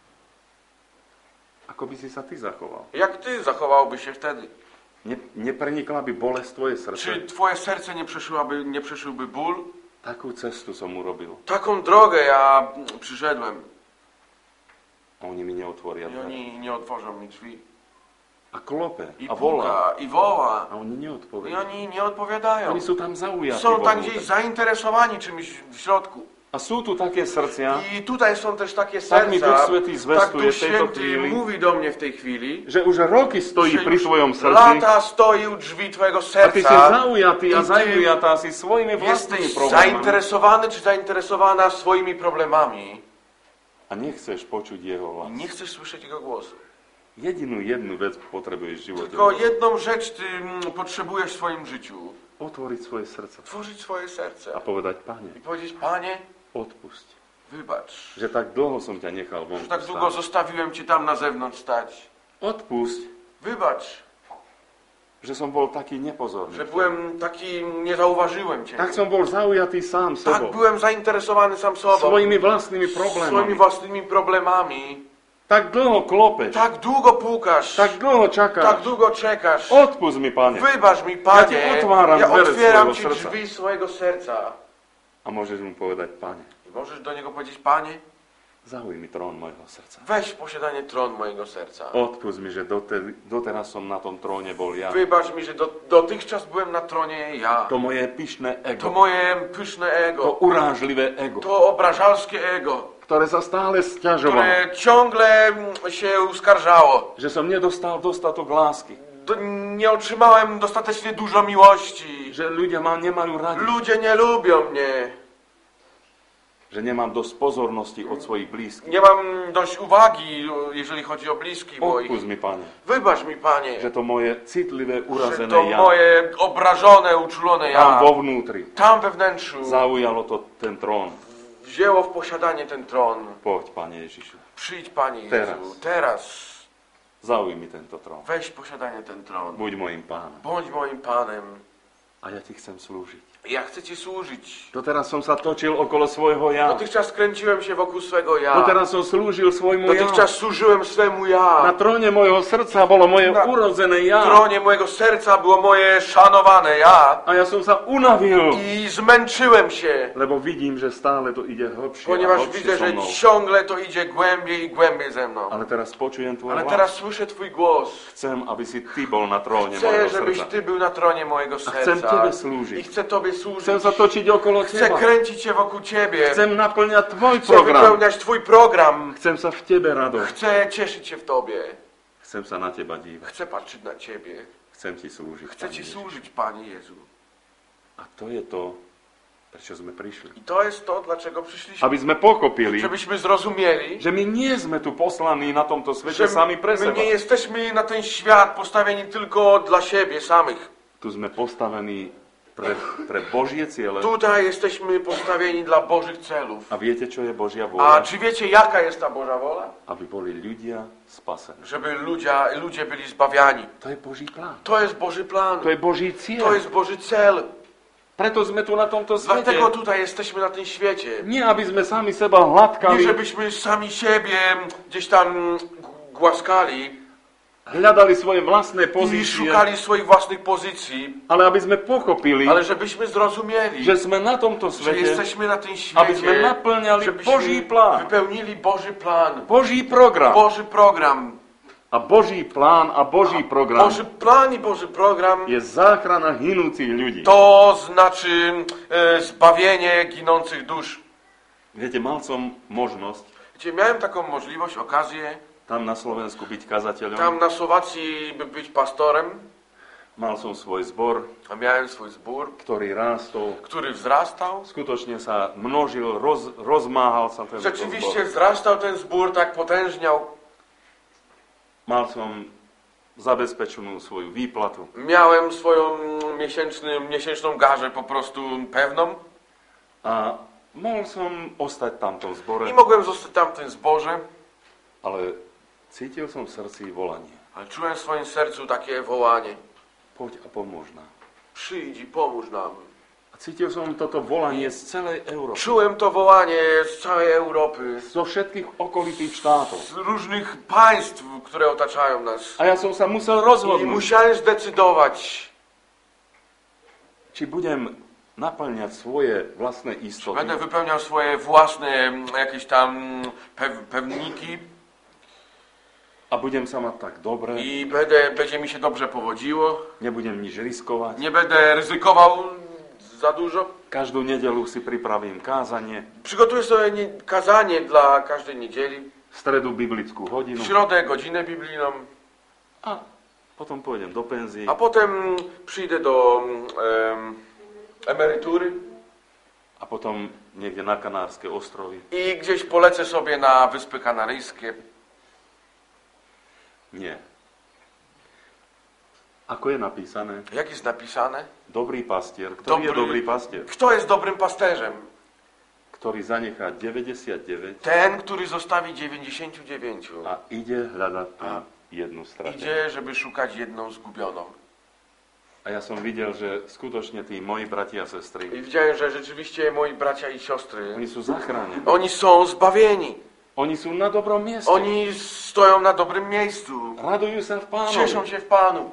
Speaker 1: Ako by si sa ty zachoval?
Speaker 2: Jak Ty zachowałbyś się wtedy?
Speaker 1: Ne, neprenikla by bolesť tvoje srdce?
Speaker 2: Czy Twoje serce nie przeszyłaby, nie przeszyłby ból?
Speaker 1: Takú cestu som urobil.
Speaker 2: Taką drogę ja mm, przyszedłem
Speaker 1: A oni mi neotvoria
Speaker 2: i
Speaker 1: dvere.
Speaker 2: oni nie otworzą mi drzwi.
Speaker 1: A klope,
Speaker 2: I
Speaker 1: a volá.
Speaker 2: puka, i woła,
Speaker 1: A oni
Speaker 2: i
Speaker 1: neodpovedajú.
Speaker 2: oni nie odpowiadają.
Speaker 1: Oni sú tam zaujatí
Speaker 2: Są
Speaker 1: vo
Speaker 2: tam
Speaker 1: vnútri.
Speaker 2: gdzieś zainteresowani czymś w środku.
Speaker 1: A sú tu také srdcia,
Speaker 2: I tutaj są też takie
Speaker 1: Tak mi
Speaker 2: serca,
Speaker 1: Duch Svätý
Speaker 2: tak
Speaker 1: zvestuje
Speaker 2: Duch
Speaker 1: v tejto
Speaker 2: Święty
Speaker 1: chvíli,
Speaker 2: mówi do mnie w tej chwili,
Speaker 1: že už roky stojí
Speaker 2: że
Speaker 1: pri
Speaker 2: już
Speaker 1: tvojom srdci
Speaker 2: lata stoi u drzwi Twojego
Speaker 1: a ty si
Speaker 2: serca.
Speaker 1: zaujatý a
Speaker 2: I ty
Speaker 1: zaujatá si svojimi vlastnými
Speaker 2: Jesteś
Speaker 1: problémami
Speaker 2: zainteresowany czy zainteresowana swoimi problemami
Speaker 1: a nechceš počuť jeho
Speaker 2: i
Speaker 1: hlas.
Speaker 2: nie chcesz słyszeć Jego głosu.
Speaker 1: Jedinú jednu vec potrebuješ v živote.
Speaker 2: Tylko jedną rzecz Ty mm, potrzebujesz w swoim życiu.
Speaker 1: Otvoriť svoje srdce
Speaker 2: Tworzyć swoje serce
Speaker 1: a povedať, Pane,
Speaker 2: i powiedzieć, Panie,
Speaker 1: odpusť.
Speaker 2: Wybacz,
Speaker 1: že tak dlho som ťa nechal
Speaker 2: że
Speaker 1: vonku
Speaker 2: tak długo
Speaker 1: stáť.
Speaker 2: zostawiłem Cię tam na zewnątrz stać.
Speaker 1: Odpusť,
Speaker 2: Wybacz,
Speaker 1: že som bol taký nepozorný.
Speaker 2: że byłem taki, nie zauważyłem Cię.
Speaker 1: Tak som bol zaujatý sám
Speaker 2: Tak
Speaker 1: sebou.
Speaker 2: byłem zainteresowany sam sobą.
Speaker 1: Svojimi vlastnými
Speaker 2: Swoimi
Speaker 1: problémami.
Speaker 2: własnymi problemami.
Speaker 1: Tak dlho klopeš.
Speaker 2: Tak długo pukasz.
Speaker 1: Tak dlho
Speaker 2: Tak
Speaker 1: čakáš.
Speaker 2: długo czekasz.
Speaker 1: Odpust mi, Pane.
Speaker 2: Wybacz mi,
Speaker 1: Ja
Speaker 2: Panie.
Speaker 1: Ci otváram
Speaker 2: Ja
Speaker 1: dvere
Speaker 2: otwieram Ci
Speaker 1: svojho srdca.
Speaker 2: drzwi swojego serca.
Speaker 1: A môžeš mu povedať, Pane,
Speaker 2: I możesz do Niego powiedzieć, Panie,
Speaker 1: zauj mi trón mojho srdca.
Speaker 2: weź w posiadanie tron mojego serca.
Speaker 1: Odpust mi, že dote- doteraz som na tom tróne bol ja.
Speaker 2: Wybacz mi, że do, dotychczas byłem na tronie ja.
Speaker 1: To moje pyšné
Speaker 2: To
Speaker 1: ego.
Speaker 2: moje pyszne
Speaker 1: To
Speaker 2: ego.
Speaker 1: urážlivé ego,
Speaker 2: To obrażalskie ego,
Speaker 1: ktoré sa stále sťažovalo,
Speaker 2: które ciągle się uskarżało.
Speaker 1: že som nedostal dostatok lásky,
Speaker 2: Do, nie otrzymałem dostatecznie dużo miłości.
Speaker 1: že ľudia ma nemajú radi,
Speaker 2: Ludzie nie lubią mnie.
Speaker 1: že nemám dosť pozornosti od svojich blízkych.
Speaker 2: Nie mam dość uwagi, jeżeli chodzi o bliskich moich.
Speaker 1: Odpust mi, Pane,
Speaker 2: Wybacz mi, Panie,
Speaker 1: že to moje citlivé,
Speaker 2: że
Speaker 1: urazené
Speaker 2: to
Speaker 1: ja
Speaker 2: moje obrażone, uczulone
Speaker 1: tam
Speaker 2: ja
Speaker 1: vo vnútri
Speaker 2: tam we wnętrzu
Speaker 1: zaujalo to ten trón.
Speaker 2: wzięło w posiadanie ten tron.
Speaker 1: Poď, Pane Ježišu,
Speaker 2: Przyjdź, Panie Jezu,
Speaker 1: Teraz.
Speaker 2: teraz
Speaker 1: zauj mi tento trón.
Speaker 2: weź w posiadanie ten tron.
Speaker 1: Buď mojim pánom.
Speaker 2: Bądź moim Panem.
Speaker 1: A ja Ti chcem slúžiť.
Speaker 2: Ja chcę Ci służyć.
Speaker 1: Doteraz som sa točil okolo svojho ja.
Speaker 2: Dotychczas kręciłem się wokół swego ja.
Speaker 1: Doteraz som slúžil svojmu ja.
Speaker 2: Dotychczas służyłem swemu ja.
Speaker 1: Na tróne mojho srdca bolo moje
Speaker 2: Na
Speaker 1: urodzené ja.
Speaker 2: W tronie mojego serca było moje szanowane ja.
Speaker 1: A ja som sa unavil,
Speaker 2: I zmęczyłem się,
Speaker 1: lebo vidím, že stále to ide hlbšie a
Speaker 2: ponieważ
Speaker 1: hlbšie
Speaker 2: widzę,
Speaker 1: so
Speaker 2: że
Speaker 1: mnou.
Speaker 2: ciągle to idzie głębiej i głębiej ze mną.
Speaker 1: Ale teraz počujem tvoj
Speaker 2: Ale
Speaker 1: hlas.
Speaker 2: teraz słyszę Twój głos.
Speaker 1: Chcem, aby si Ty bol na tróne
Speaker 2: Chcę,
Speaker 1: mojho
Speaker 2: żebyś
Speaker 1: srdca.
Speaker 2: Ty był na tronie mojego
Speaker 1: chcę
Speaker 2: serca.
Speaker 1: Tobie służyć.
Speaker 2: I chcę Tobie służyć.
Speaker 1: Chcem sa točiť okolo
Speaker 2: Chcę
Speaker 1: Teba.
Speaker 2: kręcić się wokół Ciebie.
Speaker 1: Chcem naplňať Tvoj
Speaker 2: Chcę
Speaker 1: program.
Speaker 2: wypełniać Twój program.
Speaker 1: Chcem sa v Tebe radovať.
Speaker 2: Chcę cieszyć się w Tobie.
Speaker 1: Chcem sa na Teba dívať.
Speaker 2: Chcę patrzeć na Ciebie.
Speaker 1: Chcem Ti slúžiť.
Speaker 2: Chcę
Speaker 1: Pane
Speaker 2: Ci
Speaker 1: Ježiš.
Speaker 2: służyć, Panie Jezu.
Speaker 1: A to je to, prečo sme prišli.
Speaker 2: I to jest to, dlaczego przyszliśmy.
Speaker 1: Aby sme pochopili,
Speaker 2: Żebyśmy zrozumieli,
Speaker 1: že my nie sme tu poslaní na tomto svete
Speaker 2: że
Speaker 1: sami pre
Speaker 2: my
Speaker 1: seba.
Speaker 2: nie jesteśmy na ten świat postawieni tylko dla siebie samych.
Speaker 1: Tu sme postavení pre, pre Božie ciele.
Speaker 2: Tutaj jesteśmy postawieni dla Bożych celów.
Speaker 1: A viete, čo je Božia
Speaker 2: A
Speaker 1: vôľa?
Speaker 2: czy wiecie, jaka jest ta Boża wola?
Speaker 1: Aby boli ľudia spasení.
Speaker 2: Żeby ludzie, ludzie byli zbawiani.
Speaker 1: To je Boží plán.
Speaker 2: To jest Boży plan.
Speaker 1: To je Boží cieľ.
Speaker 2: To jest Boży cel.
Speaker 1: Preto sme tu na tomto svete.
Speaker 2: Dlatego tutaj jesteśmy na tym świecie.
Speaker 1: Nie, aby sme sami seba
Speaker 2: Nie
Speaker 1: hladkali,
Speaker 2: żebyśmy sami siebie gdzieś tam głaskali
Speaker 1: hľadali svoje vlastné
Speaker 2: i
Speaker 1: pozície,
Speaker 2: szukali swoich własnych pozycji,
Speaker 1: ale aby sme pochopili,
Speaker 2: ale żebyśmy zrozumieli,
Speaker 1: že sme na tomto
Speaker 2: że
Speaker 1: svete,
Speaker 2: jesteśmy na tym
Speaker 1: aby sme
Speaker 2: świecie,
Speaker 1: naplňali Boží
Speaker 2: żebyśmy
Speaker 1: plán,
Speaker 2: wypełnili Boży plan,
Speaker 1: Boží program.
Speaker 2: Boży program.
Speaker 1: A Boží plán a Boží program
Speaker 2: Boży plan i Boży program
Speaker 1: je záchrana hinúcich ľudí.
Speaker 2: to znaczy e, zbawienie ginących dusz.
Speaker 1: Viete, mal som možnosť
Speaker 2: Gdzie miałem taką możliwość, okazję,
Speaker 1: tam na Slovensku byť kazateľom.
Speaker 2: tam na Słowacji by być pastorem,
Speaker 1: Mal som svoj zbor,
Speaker 2: a miałem swój zbór,
Speaker 1: ktorý rástol.
Speaker 2: który wzrastał.
Speaker 1: Skutočne sa množil, roz, rozmáhal sa ten
Speaker 2: Rzeczywiście
Speaker 1: zbor.
Speaker 2: wzrastał ten zbór, tak potężniał.
Speaker 1: Mal som zabezpečenú svoju výplatu.
Speaker 2: Miałem swoją miesięczny, miesięczną garzę po prostu pewną
Speaker 1: A mohol som ostať tam v tom zbore,
Speaker 2: i mogłem zostać tam w tym zborze,
Speaker 1: ale cítil som v srdci volanie.
Speaker 2: ale czułem w swoim sercu takie wołanie.
Speaker 1: Poď a pomôž nám.
Speaker 2: Przyjdź i pomóż nam.
Speaker 1: A cítil som toto volanie z celej Európy.
Speaker 2: Czułem to wołanie z całej Europy,
Speaker 1: Zo všetkých okolitých štátov.
Speaker 2: z różnych państw, które otaczają nas.
Speaker 1: A ja som sa musel
Speaker 2: I
Speaker 1: rozhodnúť,
Speaker 2: musiałem zdecydować,
Speaker 1: či budem naplňať svoje vlastné istoty,
Speaker 2: będę wypełniał swoje własne mm, jakieś tam pew, pewniki
Speaker 1: a budem sa mať tak dobre,
Speaker 2: i będę, będzie mi się dobrze powodziło.
Speaker 1: nebudem nič riskovať.
Speaker 2: Nie będę ryzykował za dużo.
Speaker 1: Každú nedelu si pripravím kázanie,
Speaker 2: Przygotuję sobie nie, kazanie dla każdej niedzieli.
Speaker 1: v stredu biblickú
Speaker 2: W
Speaker 1: hodinu
Speaker 2: środę godzinę biblijną.
Speaker 1: a potom pôjdem do penzie
Speaker 2: A potem przyjdę do em, emerytury
Speaker 1: a potom niekde na Kanárske ostrovy.
Speaker 2: i gdzieś polecę sobie na Wyspy Kanaryjskie.
Speaker 1: Nie. Ako je napísané,
Speaker 2: Jak jest napisane?
Speaker 1: dobrý pastier. Kto je
Speaker 2: Dobrý-
Speaker 1: dobrý pastier?
Speaker 2: Kto jest dobrym pasterzem?
Speaker 1: ktorý zanechá deväťdesiatdeväť
Speaker 2: Ten, który zostawi dziewięćdziesięciu dziewięciu
Speaker 1: a ide hľadať tú
Speaker 2: A
Speaker 1: jednu stratenú.
Speaker 2: idzie, żeby szukać jedną zgubioną.
Speaker 1: A ja som videl, že skutočne tí moji bratia a
Speaker 2: I
Speaker 1: sestry,
Speaker 2: widziałem, że rzeczywiście moi bracia i siostry,
Speaker 1: oni sú zachránení.
Speaker 2: oni są zbawieni.
Speaker 1: Oni sú na dobrom mieste.
Speaker 2: Oni stoją na dobrym miejscu.
Speaker 1: Radujú sa v Pánovi.
Speaker 2: Cieszą się w Panu.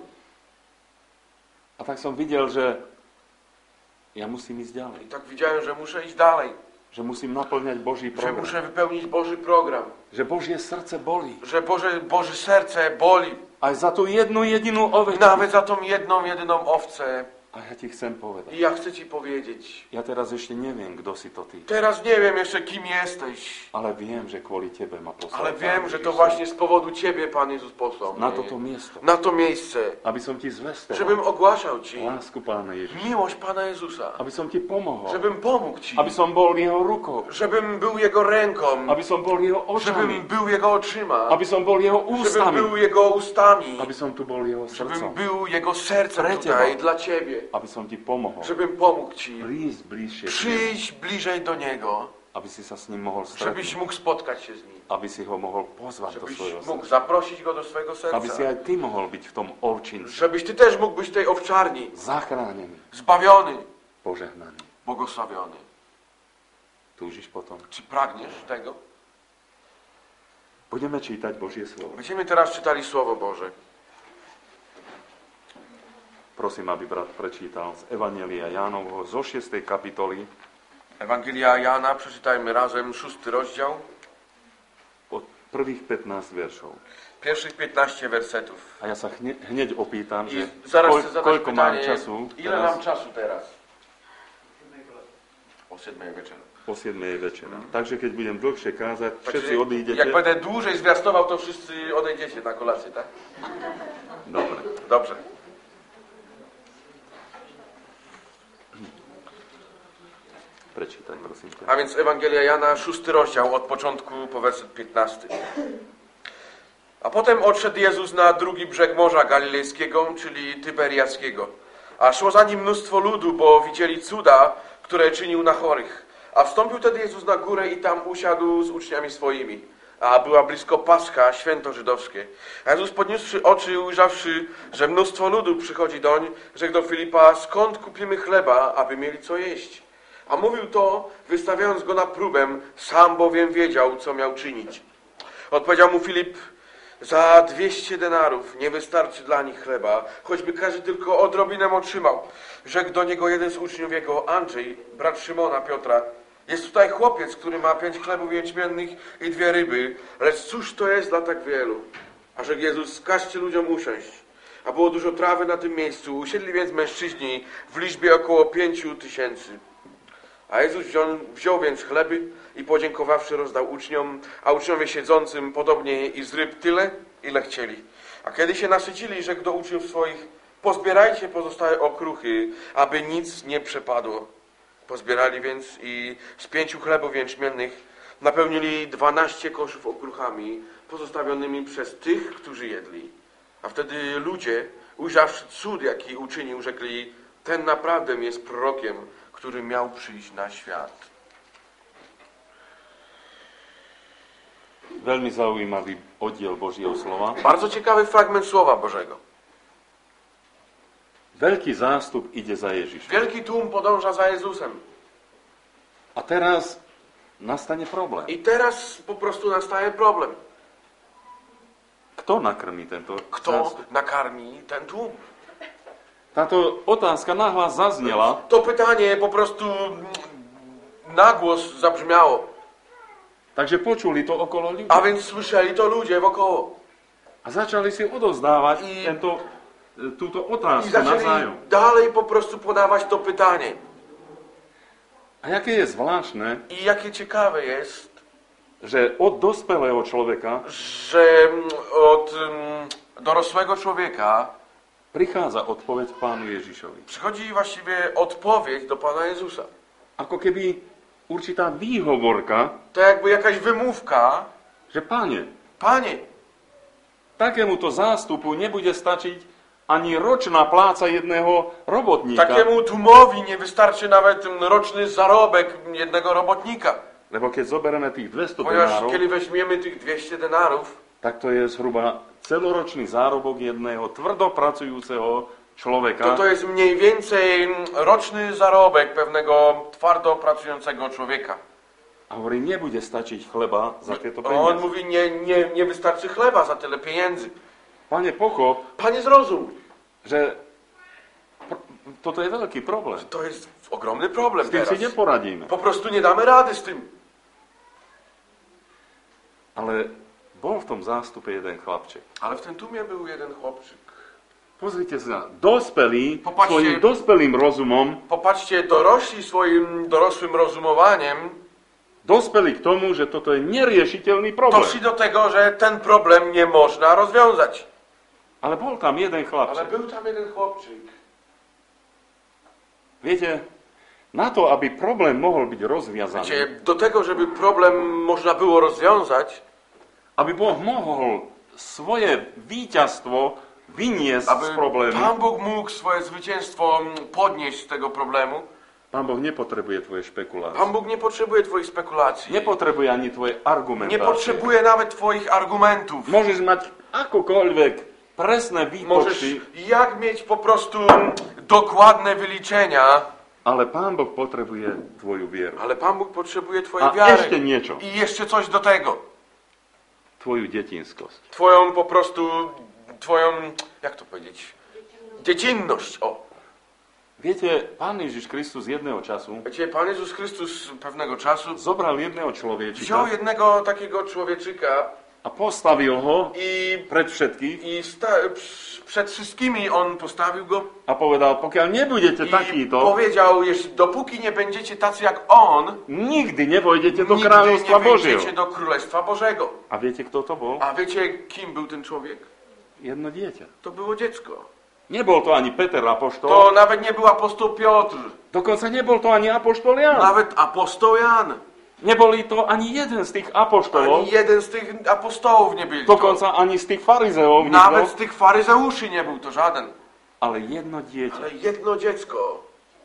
Speaker 1: A tak som videl, že ja musím ísť ďalej.
Speaker 2: I tak widziałem, że muszę iść dalej.
Speaker 1: Že musím naplňať Boží
Speaker 2: Że
Speaker 1: program.
Speaker 2: muszę wypełnić Boży program.
Speaker 1: Že Božie srdce bolí.
Speaker 2: Że Boże, Boże serce boli.
Speaker 1: Aj za tú jednu jedinú ovečku.
Speaker 2: Nawet za tą jedną, jedyną owcę.
Speaker 1: A ja ti chcem povedať.
Speaker 2: I ja chcę Ci powiedzieć.
Speaker 1: Ja teraz ešte neviem, kto si to ty.
Speaker 2: Teraz nie wiem jeszcze, kim jesteś.
Speaker 1: Ale viem, že kvôli tebe ma poslal.
Speaker 2: Ale wiem,
Speaker 1: Pán
Speaker 2: że to
Speaker 1: Ježiš.
Speaker 2: właśnie z powodu Ciebie, Pan Jezus, posłał
Speaker 1: Na
Speaker 2: mnie.
Speaker 1: toto miesto.
Speaker 2: Na to miejsce.
Speaker 1: Aby som ti zvestoval
Speaker 2: Żebym ogłaszał Ci
Speaker 1: lásku Pána Ježiša.
Speaker 2: miłość Pana Jezusa.
Speaker 1: Aby som ti pomohol.
Speaker 2: Żebym pomógł Ci.
Speaker 1: Aby som bol jeho rukou.
Speaker 2: Żebym był Jego ręką.
Speaker 1: Aby som bol jeho
Speaker 2: Żebym
Speaker 1: očami.
Speaker 2: był Jego oczyma.
Speaker 1: Aby som bol jeho
Speaker 2: Żebym
Speaker 1: ústami.
Speaker 2: był Jego ustami.
Speaker 1: Aby som tu bol jeho
Speaker 2: Żebym
Speaker 1: srdcom.
Speaker 2: był Jego sercem
Speaker 1: Pre
Speaker 2: tutaj
Speaker 1: Teba.
Speaker 2: dla Ciebie.
Speaker 1: Aby som ti pomohol.
Speaker 2: Żebym pomógł Ci
Speaker 1: Prísť bližšie. k nemu.
Speaker 2: przyjść bliżej do Niego.
Speaker 1: Aby si sa s ním mohol
Speaker 2: Żebyś
Speaker 1: stretnúť.
Speaker 2: mógł spotkać się z Nim.
Speaker 1: Aby si ho mohol pozvať do
Speaker 2: Żebyś
Speaker 1: svojho
Speaker 2: mógł
Speaker 1: srdca.
Speaker 2: zaprosić Go do swojego
Speaker 1: Aby si
Speaker 2: serca.
Speaker 1: aj ty mohol byť v tom ovčinci.
Speaker 2: Żebyś Ty też mógł być w tej owczarni.
Speaker 1: Zachránený,
Speaker 2: Zbawiony,
Speaker 1: požehnaný.
Speaker 2: błogosławiony.
Speaker 1: Túžiš potom?
Speaker 2: Czy pragniesz tego?
Speaker 1: Budeme čítať Božie slovo.
Speaker 2: Będziemy teraz czytali Słowo Boże.
Speaker 1: Prosím, aby brat prečítal z Evanjelia Jánovho zo šiestej kapitoly
Speaker 2: Ewangelia Jana, przeczytajmy razem szósty rozdział,
Speaker 1: od prvých pätnásť veršov.
Speaker 2: pierwszych piętnaście wersetów.
Speaker 1: A ja sa hne, hneď opýtam,
Speaker 2: I
Speaker 1: že
Speaker 2: zaraz
Speaker 1: koľ,
Speaker 2: chcę zadać
Speaker 1: koľko mám
Speaker 2: pytanie,
Speaker 1: času
Speaker 2: ile
Speaker 1: teraz
Speaker 2: mam czasu teraz? O siódmej wieczorem.
Speaker 1: o siedmej večera. Takže keď budem dlhšie kázať, všetci
Speaker 2: Także
Speaker 1: odídete.
Speaker 2: jak będę dłużej zwiastował, to wszyscy odejdziecie na kolację, tak?
Speaker 1: Dobre.
Speaker 2: Dobrze.
Speaker 1: Prečítaj, prosím ťa.
Speaker 2: A więc Ewangelia Jana, szósty rozdział, od początku po werset piętnasty. A potem odszedł Jezus na drugi brzeg Morza Galilejskiego, czyli Tyberiackiego. A szło za nim mnóstwo ludu, bo widzieli cuda, które czynił na chorych. A wstąpił wtedy Jezus na górę i tam usiadł z uczniami swoimi. A była blisko Pascha, święto żydowskie. A Jezus podniósłszy oczy i ujrzawszy, że mnóstwo ludu przychodzi doń, rzekł do Filipa, skąd kupimy chleba, aby mieli co jeść? A mówił to, wystawiając go na próbę, sam bowiem wiedział, co miał czynić. Odpowiedział mu Filip, za dwieście denarów nie wystarczy dla nich chleba, choćby każdy tylko odrobinę otrzymał. Rzekł do niego jeden z uczniów jego, Andrzej, brat Szymona Piotra, jest tutaj chłopiec, który ma pięć chlebów jęczmiennych i dwie ryby, lecz cóż to jest dla tak wielu? A rzekł Jezus, każcie ludziom usiąść. A było dużo trawy na tym miejscu, usiedli więc mężczyźni w liczbie około pięciu tysięcy. A Jezus wziął, wziął więc chleby i podziękowawszy rozdał uczniom, a uczniowie siedzącym podobnie i z ryb tyle, ile chcieli. A kiedy się nasycili, rzekł do uczniów swoich, pozbierajcie pozostałe okruchy, aby nic nie przepadło. Pozbierali więc i z pięciu chlebów jęczmiennych napełnili dwanaście koszów okruchami, pozostawionymi przez tych, którzy jedli. A wtedy ludzie, ujrzawszy cud, jaki uczynił, rzekli, ten naprawdę jest prorokiem, który miał przyjść na świat.
Speaker 1: Veľmi zaujímavý oddiel Božieho slova.
Speaker 2: Bardzo ciekawy fragment Słowa Bożego.
Speaker 1: Veľký zástup ide za Ježišom.
Speaker 2: Wielki tłum podąża za Jezusem.
Speaker 1: A teraz nastane problém.
Speaker 2: I teraz po prostu nastaje problem.
Speaker 1: Kto nakrmí tento
Speaker 2: Kto
Speaker 1: zástup?
Speaker 2: nakarmi ten tłum?
Speaker 1: Táto otázka nahlas zaznela.
Speaker 2: To pytanie po prostu na głos zabrzmiało.
Speaker 1: Takže počuli to okolo ľudí.
Speaker 2: A więc słyszeli to ludzie wokoło.
Speaker 1: A začali si odovzdávať
Speaker 2: I-
Speaker 1: tento, túto
Speaker 2: I
Speaker 1: otázku
Speaker 2: zaczęli
Speaker 1: navzájom.
Speaker 2: dalej po prostu podawać to pytanie.
Speaker 1: A jaké je zvláštne,
Speaker 2: I jakie ciekawe jest,
Speaker 1: že od dospelého človeka
Speaker 2: że od mm, dorosłego człowieka
Speaker 1: prichádza odpoveď k Pánu Ježišovi.
Speaker 2: przychodzi właściwie odpowiedź do Pana Jezusa.
Speaker 1: Ako keby určitá výhovorka,
Speaker 2: To jakby jakaś wymówka,
Speaker 1: že Pane,
Speaker 2: Panie,
Speaker 1: takémuto zástupu nebude stačiť ani ročná pláca jedného robotníka.
Speaker 2: Takiemu tłumowi nie wystarczy nawet roczny zarobek jednego robotnika.
Speaker 1: Lebo keď zoberieme tých dvesto
Speaker 2: Ponieważ
Speaker 1: denárov,
Speaker 2: kiedy weźmiemy tych dwieście denarów,
Speaker 1: tak to je zhruba celoročný zárobok jedného tvrdo pracujúceho človeka.
Speaker 2: to to jest mniej więcej roczny zarobek pewnego twardo pracującego człowieka.
Speaker 1: A hovorí, nebude stačiť chleba za tieto
Speaker 2: On
Speaker 1: peniaze.
Speaker 2: mówi, nie, nie, nie wystarczy chleba za tyle pieniędzy.
Speaker 1: Pane, pochop,
Speaker 2: Panie, zrozum,
Speaker 1: že pr- toto je veľký problém.
Speaker 2: to jest ogromny problem
Speaker 1: S tým si
Speaker 2: teraz.
Speaker 1: neporadíme.
Speaker 2: Po prostu nie damy rady z tym.
Speaker 1: Ale bol v tom zástupe jeden chlapček.
Speaker 2: Ale w tym tłumie był jeden chłopczyk.
Speaker 1: Pozrite sa, dospelý,
Speaker 2: Popatrzcie.
Speaker 1: svojim dospelým rozumom,
Speaker 2: Popatrzcie, dorośli swoim dorosłym rozumowaniem
Speaker 1: dospeli k tomu, že toto je neriešiteľný problém.
Speaker 2: doszli do tego, że ten problem nie można rozwiązać.
Speaker 1: Ale bol tam jeden
Speaker 2: Ale
Speaker 1: chlapček.
Speaker 2: był tam jeden chłopczyk.
Speaker 1: Viete, na to, aby problém mohol byť rozviazaný,
Speaker 2: Wiecie, do tego, żeby problem można było rozwiązać,
Speaker 1: aby Boh mohol svoje víťazstvo vyniesť z
Speaker 2: aby
Speaker 1: problému,
Speaker 2: Pan Bóg mógł swoje zwycięstwo podnieść z tego problemu,
Speaker 1: Pán Boh nepotrebuje tvoje špekulácie.
Speaker 2: Pan Bóg nie potrzebuje twoich spekulacji.
Speaker 1: Nepotrebuje ani tvoje
Speaker 2: Nie
Speaker 1: argumentácie.
Speaker 2: potrzebuje nawet twoich argumentów.
Speaker 1: Môžeš mať akokoľvek presné
Speaker 2: Możesz
Speaker 1: výpočty,
Speaker 2: jak mieć po prostu dokładne wyliczenia,
Speaker 1: ale Pán Boh potrebuje tvoju vieru.
Speaker 2: ale Pan Bóg potrzebuje twojej
Speaker 1: A
Speaker 2: wiary.
Speaker 1: ešte niečo.
Speaker 2: I jeszcze coś do tego.
Speaker 1: Tvoju detinskosť.
Speaker 2: Twoją po prostu, twoją, jak to powiedzieć, dziecinność. O.
Speaker 1: Viete, Pán Ježiš Kristus jedného času
Speaker 2: Wiecie, Pan Jezus Chrystus pewnego czasu
Speaker 1: zobral jedného
Speaker 2: wziął
Speaker 1: človečika
Speaker 2: jednego takiego człowieczyka
Speaker 1: a postavil ho
Speaker 2: i,
Speaker 1: pred všetkých
Speaker 2: i sta, przy- przed wszystkimi on postawił go
Speaker 1: a povedal, pokiaľ nebudete
Speaker 2: i
Speaker 1: takýto,
Speaker 2: powiedział, jeśli dopóki nie będziecie tacy jak on,
Speaker 1: nikdy nevojdete do
Speaker 2: nigdy
Speaker 1: kráľovstva
Speaker 2: nie
Speaker 1: Božieho.
Speaker 2: wejdziecie do Królestwa Bożego.
Speaker 1: A viete, kto to bol?
Speaker 2: A wiecie, kim był ten człowiek?
Speaker 1: Jedno dieťa.
Speaker 2: To było dziecko.
Speaker 1: Nebol to ani Peter apoštol,
Speaker 2: To nawet nie był apostoł Piotr,
Speaker 1: dokonca nebol to ani apoštol Jan.
Speaker 2: nawet apostoł Jan.
Speaker 1: Neboli to ani jeden z tých apoštolov,
Speaker 2: Ani jeden z tych apostołów nie byli to.
Speaker 1: dokonca ani z tých farizeov,
Speaker 2: Nawet z
Speaker 1: nikto,
Speaker 2: tych faryzeuszy nie był to żaden.
Speaker 1: ale jedno dieťa.
Speaker 2: Ale jedno dziecko.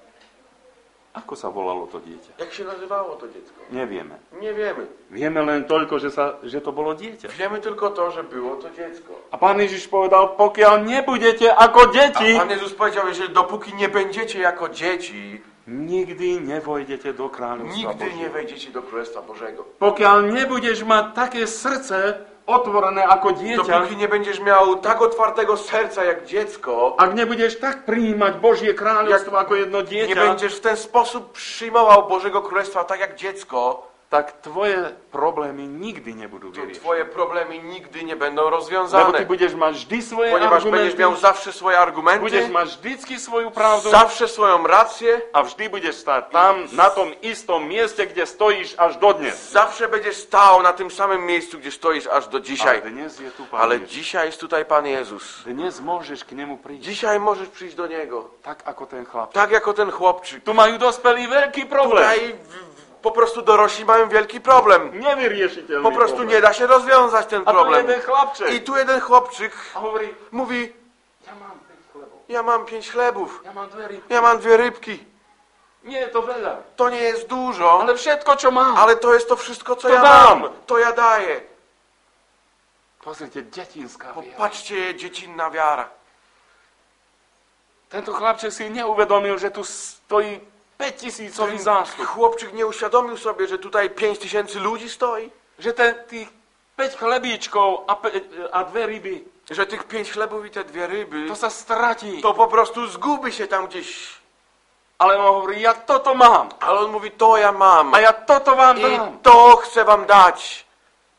Speaker 1: Ako sa volalo to dieťa?
Speaker 2: Jak się nazywało to dziecko?
Speaker 1: Nevieme.
Speaker 2: Nie wiemy.
Speaker 1: Vieme len toľko, že, sa, že to bolo dieťa.
Speaker 2: Wiemy tylko to, że było to dziecko.
Speaker 1: A Pán Ježiš povedal, pokiaľ nebudete ako
Speaker 2: A
Speaker 1: deti,
Speaker 2: Pan Jezus powiedział, że dopóki nie będziecie jako dzieci,
Speaker 1: nikdy nevojdete do kráľovstva
Speaker 2: nigdy nie
Speaker 1: Božieho.
Speaker 2: wejdziecie do Królestwa Bożego.
Speaker 1: Pokiaľ nebudeš mať také srdce otvorené ako dieťa,
Speaker 2: Dopóki nie będziesz miał tak otwartego serca jak dziecko,
Speaker 1: ak nebudeš tak prijímať Božie kráľovstvo ako jedno
Speaker 2: nie
Speaker 1: dieťa,
Speaker 2: będziesz w ten sposób przyjmował Bożego Królestwa tak jak dziecko,
Speaker 1: tak tvoje problémy nikdy nebudú
Speaker 2: to
Speaker 1: vyriešené.
Speaker 2: twoje problemy nigdy nie będą
Speaker 1: Lebo ty
Speaker 2: rozwiązane.
Speaker 1: budeš mať vždy svoje
Speaker 2: Ponieważ będziesz
Speaker 1: argumenty,
Speaker 2: miał zawsze swoje
Speaker 1: budeš
Speaker 2: argumenty,
Speaker 1: mať vždycky svoju pravdu
Speaker 2: zawsze swoją rację,
Speaker 1: a vždy budeš stať tam, na tom istom mieste, kde stojíš až dodnes.
Speaker 2: zawsze będziesz stał na tym samym miejscu, gdzie stoisz aż do
Speaker 1: Ale
Speaker 2: dzisiaj.
Speaker 1: dnes je tu Pán
Speaker 2: Ale
Speaker 1: Ježiš.
Speaker 2: dzisiaj jest tutaj Pan Jezus.
Speaker 1: Dnes môžeš k nemu prísť,
Speaker 2: Dzisiaj możesz przyjść do Niego.
Speaker 1: tak ako ten chlap.
Speaker 2: Tak jako ten chłopczyk.
Speaker 1: Tu majú dospelý veľký problém.
Speaker 2: Tutaj w- w- po prostu dorośli mają wielki problem.
Speaker 1: Nevyriešiteľný
Speaker 2: Po prostu
Speaker 1: problém.
Speaker 2: nie da się rozwiązać ten
Speaker 1: A tu
Speaker 2: problem.
Speaker 1: jeden chlapček.
Speaker 2: I tu jeden chłopczyk
Speaker 1: A hovorí,
Speaker 2: mówi,
Speaker 1: ja mám päť chlebov,
Speaker 2: ja mam pięć chlebów,
Speaker 1: ja mám dve ryby.
Speaker 2: ja mam dwie rybki.
Speaker 1: Nie je to veľa,
Speaker 2: To nie jest dużo,
Speaker 1: ale všetko, čo mám.
Speaker 2: ale to jest to wszystko, co
Speaker 1: To
Speaker 2: ja
Speaker 1: dam.
Speaker 2: mam. To ja daję.
Speaker 1: Pozrite, detinská viera.
Speaker 2: Popatrzcie, dziecinna wiara.
Speaker 1: Tento chlapček si neuvedomil, že tu stojí päťtisícový zástup.
Speaker 2: Chłopczyk nie uświadomił sobie, że tutaj pięć tysięcy ludzi stoi.
Speaker 1: Že ten, tých päť chlebíčkov a, pe, a dve ryby,
Speaker 2: Że tych pięć chlebów i te dwie ryby,
Speaker 1: to sa stratí.
Speaker 2: to po prostu zgubi się tam gdzieś.
Speaker 1: Ale on hovorí, ja toto mám.
Speaker 2: Ale on mówi, to ja mam.
Speaker 1: A ja toto vám
Speaker 2: I
Speaker 1: dám.
Speaker 2: to chcę wam dać.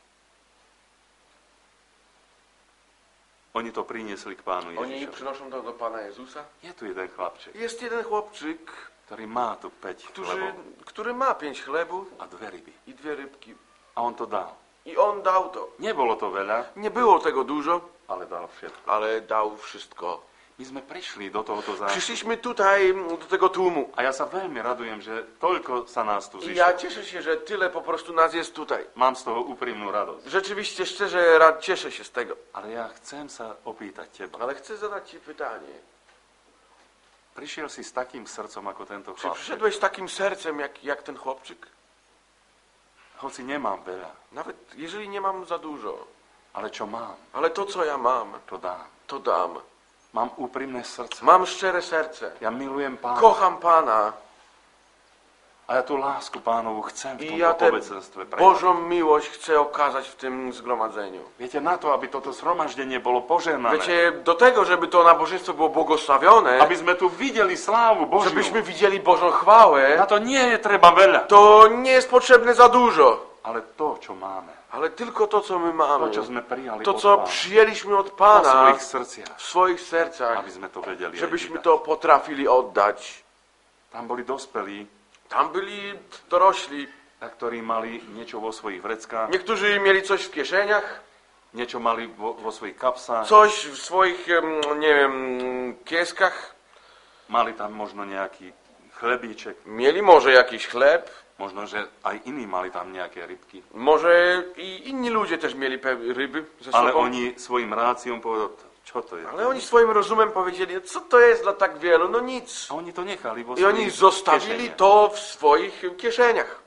Speaker 1: Oni to priniesli k Pánu
Speaker 2: Oni
Speaker 1: Ježišovi.
Speaker 2: przynoszą to do Pana Jezusa.
Speaker 1: Je tu jeden chlapček,
Speaker 2: Jest jeden chłopczyk,
Speaker 1: ktorý má tu päť
Speaker 2: który,
Speaker 1: chlebov
Speaker 2: który ma pięć chlebów
Speaker 1: a dve ryby.
Speaker 2: i dwie rybki.
Speaker 1: A on to dal.
Speaker 2: I on dał to.
Speaker 1: Nebolo to veľa,
Speaker 2: Nie było tego dużo,
Speaker 1: ale dal všetko.
Speaker 2: ale dał wszystko.
Speaker 1: My sme prišli do tohoto zástupu.
Speaker 2: Przyszliśmy tutaj do tego tłumu.
Speaker 1: A ja sa veľmi radujem, že toľko sa nás tu
Speaker 2: I ja
Speaker 1: zišlo.
Speaker 2: cieszę się, że tyle po prostu nas jest tutaj.
Speaker 1: Mám z toho úprimnú radosť.
Speaker 2: Rzeczywiście, szczerze rad, cieszę się z tego.
Speaker 1: Ale ja chcem sa opýtať teba.
Speaker 2: Ale chcę zadać ci pytanie.
Speaker 1: Prišiel si s takým srdcom ako tento
Speaker 2: Czy
Speaker 1: chlapček?
Speaker 2: przyszedłeś z takim sercem jak, jak ten chłopczyk?
Speaker 1: Hoci nemám veľa,
Speaker 2: Nawet jeżeli nie mam za dużo,
Speaker 1: ale čo mám,
Speaker 2: ale to co ja mam,
Speaker 1: to dám.
Speaker 2: to dam.
Speaker 1: Mám úprimné srdce.
Speaker 2: Mam szczere serce.
Speaker 1: Ja milujem Pána.
Speaker 2: Kocham Pana.
Speaker 1: A ja tú lásku Pánovu chcem v
Speaker 2: I
Speaker 1: tomto
Speaker 2: ja tę
Speaker 1: obecenstve prejaviť.
Speaker 2: Bożą miłość chcę okazać w tym zgromadzeniu.
Speaker 1: Viete, na to, aby toto zhromaždenie bolo požehnané,
Speaker 2: Wiecie, do tego, żeby to nabożeństwo było błogosławione,
Speaker 1: aby sme tu videli slávu Božiu,
Speaker 2: żebyśmy widzieli Bożą chwałę,
Speaker 1: na to nie je treba veľa,
Speaker 2: to nie jest potrzebne za dużo.
Speaker 1: ale to, čo máme,
Speaker 2: Ale tylko to, co my
Speaker 1: to,
Speaker 2: mamy,
Speaker 1: čo sme prijali
Speaker 2: to,
Speaker 1: od
Speaker 2: co
Speaker 1: Pána,
Speaker 2: przyjęliśmy od
Speaker 1: na
Speaker 2: Pana
Speaker 1: svojich srdciach,
Speaker 2: w swoich sercach,
Speaker 1: aby sme to vedeli aj
Speaker 2: żebyśmy
Speaker 1: vydať.
Speaker 2: to potrafili oddać.
Speaker 1: Tam boli dospelí,
Speaker 2: Tam byli dorośli.
Speaker 1: na ktorí mali niečo vo svojich vreckách,
Speaker 2: Niektórzy mieli coś w kieszeniach,
Speaker 1: niečo mali vo, vo svojich kapsách,
Speaker 2: coś w swoich, em, nie wiem, kieskach.
Speaker 1: mali tam možno nejaký chlebíček,
Speaker 2: Mieli może jakiś chleb,
Speaker 1: možno, že aj iní mali tam nejaké rybky.
Speaker 2: może i inni ludzie też mieli pe- ryby ze
Speaker 1: Ale
Speaker 2: sobą.
Speaker 1: oni svojim ráciom povedali, čo to je?
Speaker 2: Ale oni swoim rozumem powiedzieli, no co to jest dla tak wielu? No nic.
Speaker 1: A oni to nechali vo
Speaker 2: I oni
Speaker 1: svojich
Speaker 2: zostawili
Speaker 1: kieszeniach.
Speaker 2: to w swoich kieszeniach.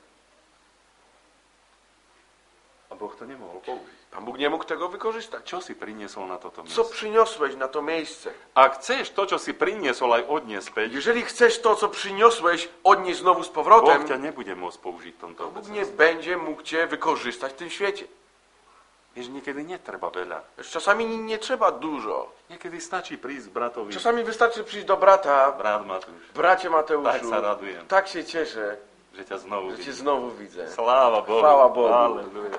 Speaker 1: A Boh to nemohol použiť.
Speaker 2: Pan Bóg nie mógł tego wykorzystać.
Speaker 1: Čo si priniesol na toto
Speaker 2: Co
Speaker 1: miesto?
Speaker 2: przyniosłeś na to miejsce?
Speaker 1: Ak chceš to, čo si priniesol, aj odniesť späť,
Speaker 2: Jeżeli chcesz to, co przyniosłeś, odnieść znowu z
Speaker 1: Boh
Speaker 2: powrotem,
Speaker 1: ťa nebude môcť použiť v tomto
Speaker 2: Bóg nie
Speaker 1: obecenstve.
Speaker 2: będzie mógł cię wykorzystać w tym świecie.
Speaker 1: Vieš, niekedy netreba veľa.
Speaker 2: Czasami nie trzeba dużo.
Speaker 1: Niekedy stačí prísť k bratovi.
Speaker 2: Czasami wystarczy przyjść do brata,
Speaker 1: Brat Matúš,
Speaker 2: bracie
Speaker 1: tak
Speaker 2: Mateuszu,
Speaker 1: sa radujem,
Speaker 2: tak się cieszę,
Speaker 1: že ťa znovu
Speaker 2: że cię
Speaker 1: vidím.
Speaker 2: znowu widzę.
Speaker 1: Sláva Bohu.
Speaker 2: Chvála Bohu.
Speaker 1: Halleluja.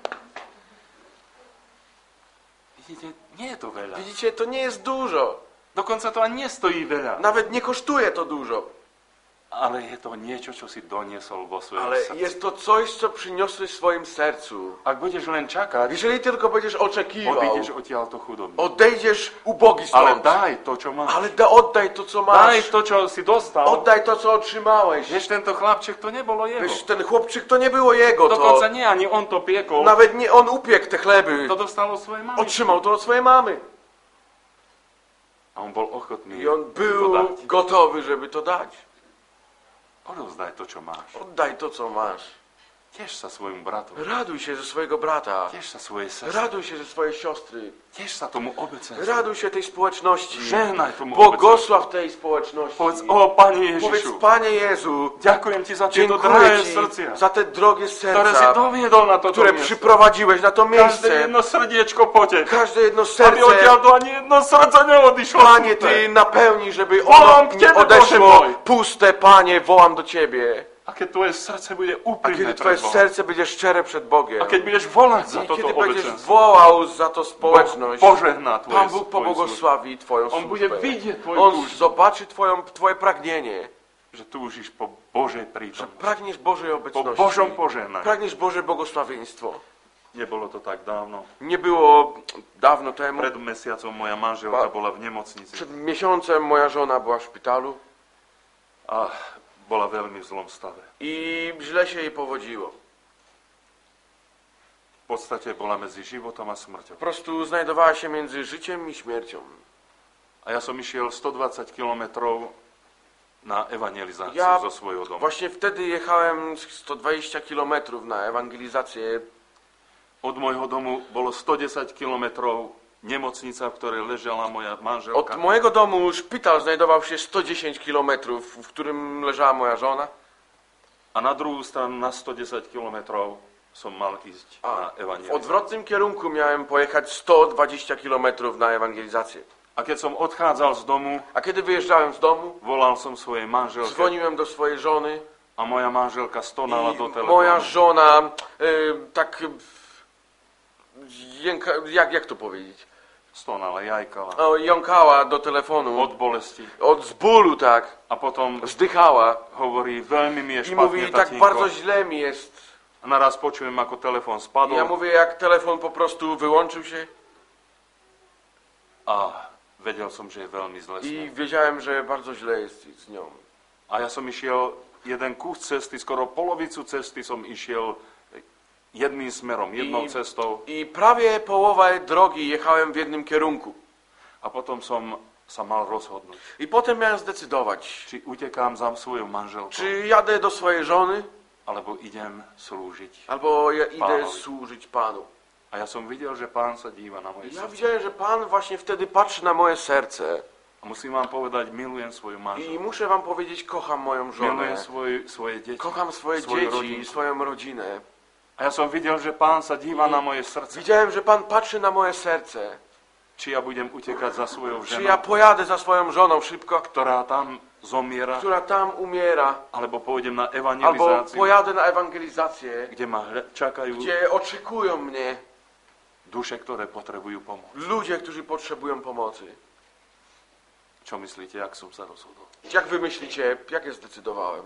Speaker 1: Vidíte, nie je to veľa.
Speaker 2: Widzicie, to nie jest dużo.
Speaker 1: Dokonca to ani nestojí veľa.
Speaker 2: Nawet nie kosztuje to dużo.
Speaker 1: Ale je to niečo, čo si doniesol vo svojom
Speaker 2: Ale
Speaker 1: srdci.
Speaker 2: jest to coś, co przyniosłeś w swoim sercu.
Speaker 1: Ak budeš len čakať,
Speaker 2: Jeżeli tylko będziesz oczekiwał,
Speaker 1: odídeš odtiaľto chudobný.
Speaker 2: odejdziesz ubogi
Speaker 1: Ale
Speaker 2: stąd.
Speaker 1: daj to, čo máš.
Speaker 2: Ale da, oddaj to, co
Speaker 1: Daj
Speaker 2: masz.
Speaker 1: to, čo si dostal.
Speaker 2: Oddaj to, co otrzymałeś.
Speaker 1: Vieš, tento chlapček, to nebolo jeho.
Speaker 2: Wiesz, ten chłopczyk to nie było jego, to
Speaker 1: Dokonca nie, ani on to piekol.
Speaker 2: nawet nie on upiekł te chleby.
Speaker 1: To dostalo svojej mamy.
Speaker 2: Otrzymał to od swojej mamy.
Speaker 1: A on bol ochotný
Speaker 2: I on
Speaker 1: to
Speaker 2: był
Speaker 1: dať.
Speaker 2: gotowy, żeby to dać.
Speaker 1: Odovzdaj to, čo máš.
Speaker 2: Oddaj to, co masz.
Speaker 1: Tiež sa svojmu bratu.
Speaker 2: Raduj się ze swojego brata.
Speaker 1: Tiež sa svojej sestre.
Speaker 2: Raduj się ze swojej siostry.
Speaker 1: Tiež sa tomu obecenstvu.
Speaker 2: Raduj się tej społeczności.
Speaker 1: Žehnaj tomu obecenstvu.
Speaker 2: Błogosław tej społeczności.
Speaker 1: Povedz, o Pane
Speaker 2: Powiedz,
Speaker 1: Ježišu,
Speaker 2: Panie Jezu,
Speaker 1: ďakujem Ti za tieto
Speaker 2: dziękuję
Speaker 1: drahé
Speaker 2: Ci
Speaker 1: srdcia,
Speaker 2: za te drogie
Speaker 1: ktoré si
Speaker 2: serca,
Speaker 1: doviedol na toto
Speaker 2: które
Speaker 1: miesto.
Speaker 2: przyprowadziłeś na to
Speaker 1: Každé
Speaker 2: miejsce.
Speaker 1: jedno srdiečko potech.
Speaker 2: Każde jedno
Speaker 1: Aby
Speaker 2: serce,
Speaker 1: odtiaľto ani jedno srdce neodišlo.
Speaker 2: Panie,
Speaker 1: smutné.
Speaker 2: Ty napełnij, żeby
Speaker 1: Wołam
Speaker 2: ono
Speaker 1: k
Speaker 2: nie
Speaker 1: Ciebie,
Speaker 2: odeszło
Speaker 1: Boże mój.
Speaker 2: puste. Panie, wołam do Ciebie.
Speaker 1: A keď Tvoje srdce bude
Speaker 2: A
Speaker 1: úprimné
Speaker 2: kiedy
Speaker 1: pred
Speaker 2: Twoje
Speaker 1: Bohom.
Speaker 2: serce będzie szczere przed Bogiem,
Speaker 1: A keď budeš volať za
Speaker 2: i
Speaker 1: toto
Speaker 2: kiedy będziesz
Speaker 1: obecenstvo,
Speaker 2: wołał za to
Speaker 1: Boh
Speaker 2: społeczność,
Speaker 1: požehná Tvoje
Speaker 2: Pan Bóg
Speaker 1: Tvoju službu.
Speaker 2: pobłogosławi Twoją
Speaker 1: On bude
Speaker 2: służbę.
Speaker 1: vidieť Tvoju
Speaker 2: On
Speaker 1: túžbu,
Speaker 2: zobaczy twoją, Twoje pragnienie,
Speaker 1: že túžiš po Božej
Speaker 2: że
Speaker 1: prítomnosti.
Speaker 2: pragniesz Bożej
Speaker 1: Po
Speaker 2: obecności,
Speaker 1: Božom požehnaní.
Speaker 2: pragniesz Boże błogosławieństwo.
Speaker 1: Nebolo to tak dávno.
Speaker 2: Nie było dawno temu,
Speaker 1: Pred mesiacom moja manželka
Speaker 2: Pa-
Speaker 1: bola v nemocnici
Speaker 2: przed miesiącem moja żona była w szpitalu
Speaker 1: a bola veľmi v zlom stave.
Speaker 2: i źle się jej powodziło.
Speaker 1: V podstate bola medzi životom a
Speaker 2: Po
Speaker 1: smrťou.
Speaker 2: prostu znajdowała się między życiem i śmiercią.
Speaker 1: A ja som išiel sto dvadsať kilometrov na evangelizáciu
Speaker 2: Ja
Speaker 1: zo svojho domu.
Speaker 2: Właśnie wtedy jechałem sto dwadzieścia kilometrów na ewangelizację.
Speaker 1: Od môjho domu bolo sto desať kilometrov nemocnica, v ktorej ležala moja
Speaker 2: Od
Speaker 1: manželka.
Speaker 2: mojego domu szpital znajdował się sto dziesięć kilometrów, w którym leżała moja żona.
Speaker 1: A na druhú stranu, na sto desať kilometrov, som mal ísť na
Speaker 2: A w
Speaker 1: evangelizáciu.
Speaker 2: odwrotnym kierunku miałem pojechać sto dwadzieścia kilometrów na ewangelizację.
Speaker 1: A keď som odchádzal z domu,
Speaker 2: A kiedy wyjeżdżałem z domu,
Speaker 1: volal som svojej manželke
Speaker 2: dzwoniłem do swojej żony
Speaker 1: a moja manželka stonala
Speaker 2: i
Speaker 1: do telefónu.
Speaker 2: moja żona y, tak y, jęka, jak, jak to powiedzieć?
Speaker 1: Stonala, jajkala.
Speaker 2: O, jąkała do telefonu
Speaker 1: Od bolesti.
Speaker 2: od z bólu, tak,
Speaker 1: A potom
Speaker 2: wzdychała
Speaker 1: hovorí, veľmi mi je
Speaker 2: i
Speaker 1: špatne,
Speaker 2: mówi, tak
Speaker 1: tatínko.
Speaker 2: bardzo źle mi jest.
Speaker 1: A naraz počujem, ako telefon
Speaker 2: I
Speaker 1: spadol
Speaker 2: ja mówię, jak telefon po prostu wyłączył się
Speaker 1: a Vedel som, že je veľmi zle.
Speaker 2: I wiedziałem, że bardzo źle jest z nią.
Speaker 1: A ja som išiel jeden kus cesty, skoro polovicu cesty som išiel jedným smerom, jednou
Speaker 2: I,
Speaker 1: cestou.
Speaker 2: I prawie połowę drogi jechałem w jednym kierunku.
Speaker 1: A potom som sa mal rozhodnúť.
Speaker 2: I potem miałem zdecydować,
Speaker 1: Či utekám za svojou manželkou,
Speaker 2: czy jadę do swojej żony,
Speaker 1: alebo idem slúžiť.
Speaker 2: albo ja idę
Speaker 1: Panowi.
Speaker 2: służyć Panu.
Speaker 1: A ja som videl, že Pán sa díva na moje
Speaker 2: Ja
Speaker 1: srdce.
Speaker 2: widziałem, że Pan właśnie wtedy patrzy na moje serce.
Speaker 1: A musím vám povedať, milujem svoju
Speaker 2: I
Speaker 1: manželku.
Speaker 2: muszę wam powiedzieć, kocham moją żonę.
Speaker 1: Milujem svoj, svoje deti.
Speaker 2: Kocham swoje
Speaker 1: svoju
Speaker 2: dzieci,
Speaker 1: rodinku.
Speaker 2: swoją rodzinę.
Speaker 1: A ja som videl, že Pán sa díva na moje srdce.
Speaker 2: Widziałem, że Pan patrzy na moje serce.
Speaker 1: Či ja budem utekať za svojou
Speaker 2: Czy
Speaker 1: ženou,
Speaker 2: ja pojadę za swoją żoną szybko,
Speaker 1: ktorá tam zomiera,
Speaker 2: która tam umiera,
Speaker 1: alebo pôjdem na
Speaker 2: albo
Speaker 1: evangelizáciu,
Speaker 2: pojadę na ewangelizację,
Speaker 1: kde ma hľa- čakajú
Speaker 2: gdzie oczekują mnie
Speaker 1: duše, ktoré potrebujú pomoc.
Speaker 2: ludzie, którzy potrzebują pomocy.
Speaker 1: Čo myslíte, jak som sa rozhodol?
Speaker 2: Jak wy myślicie, jak ja zdecydowałem?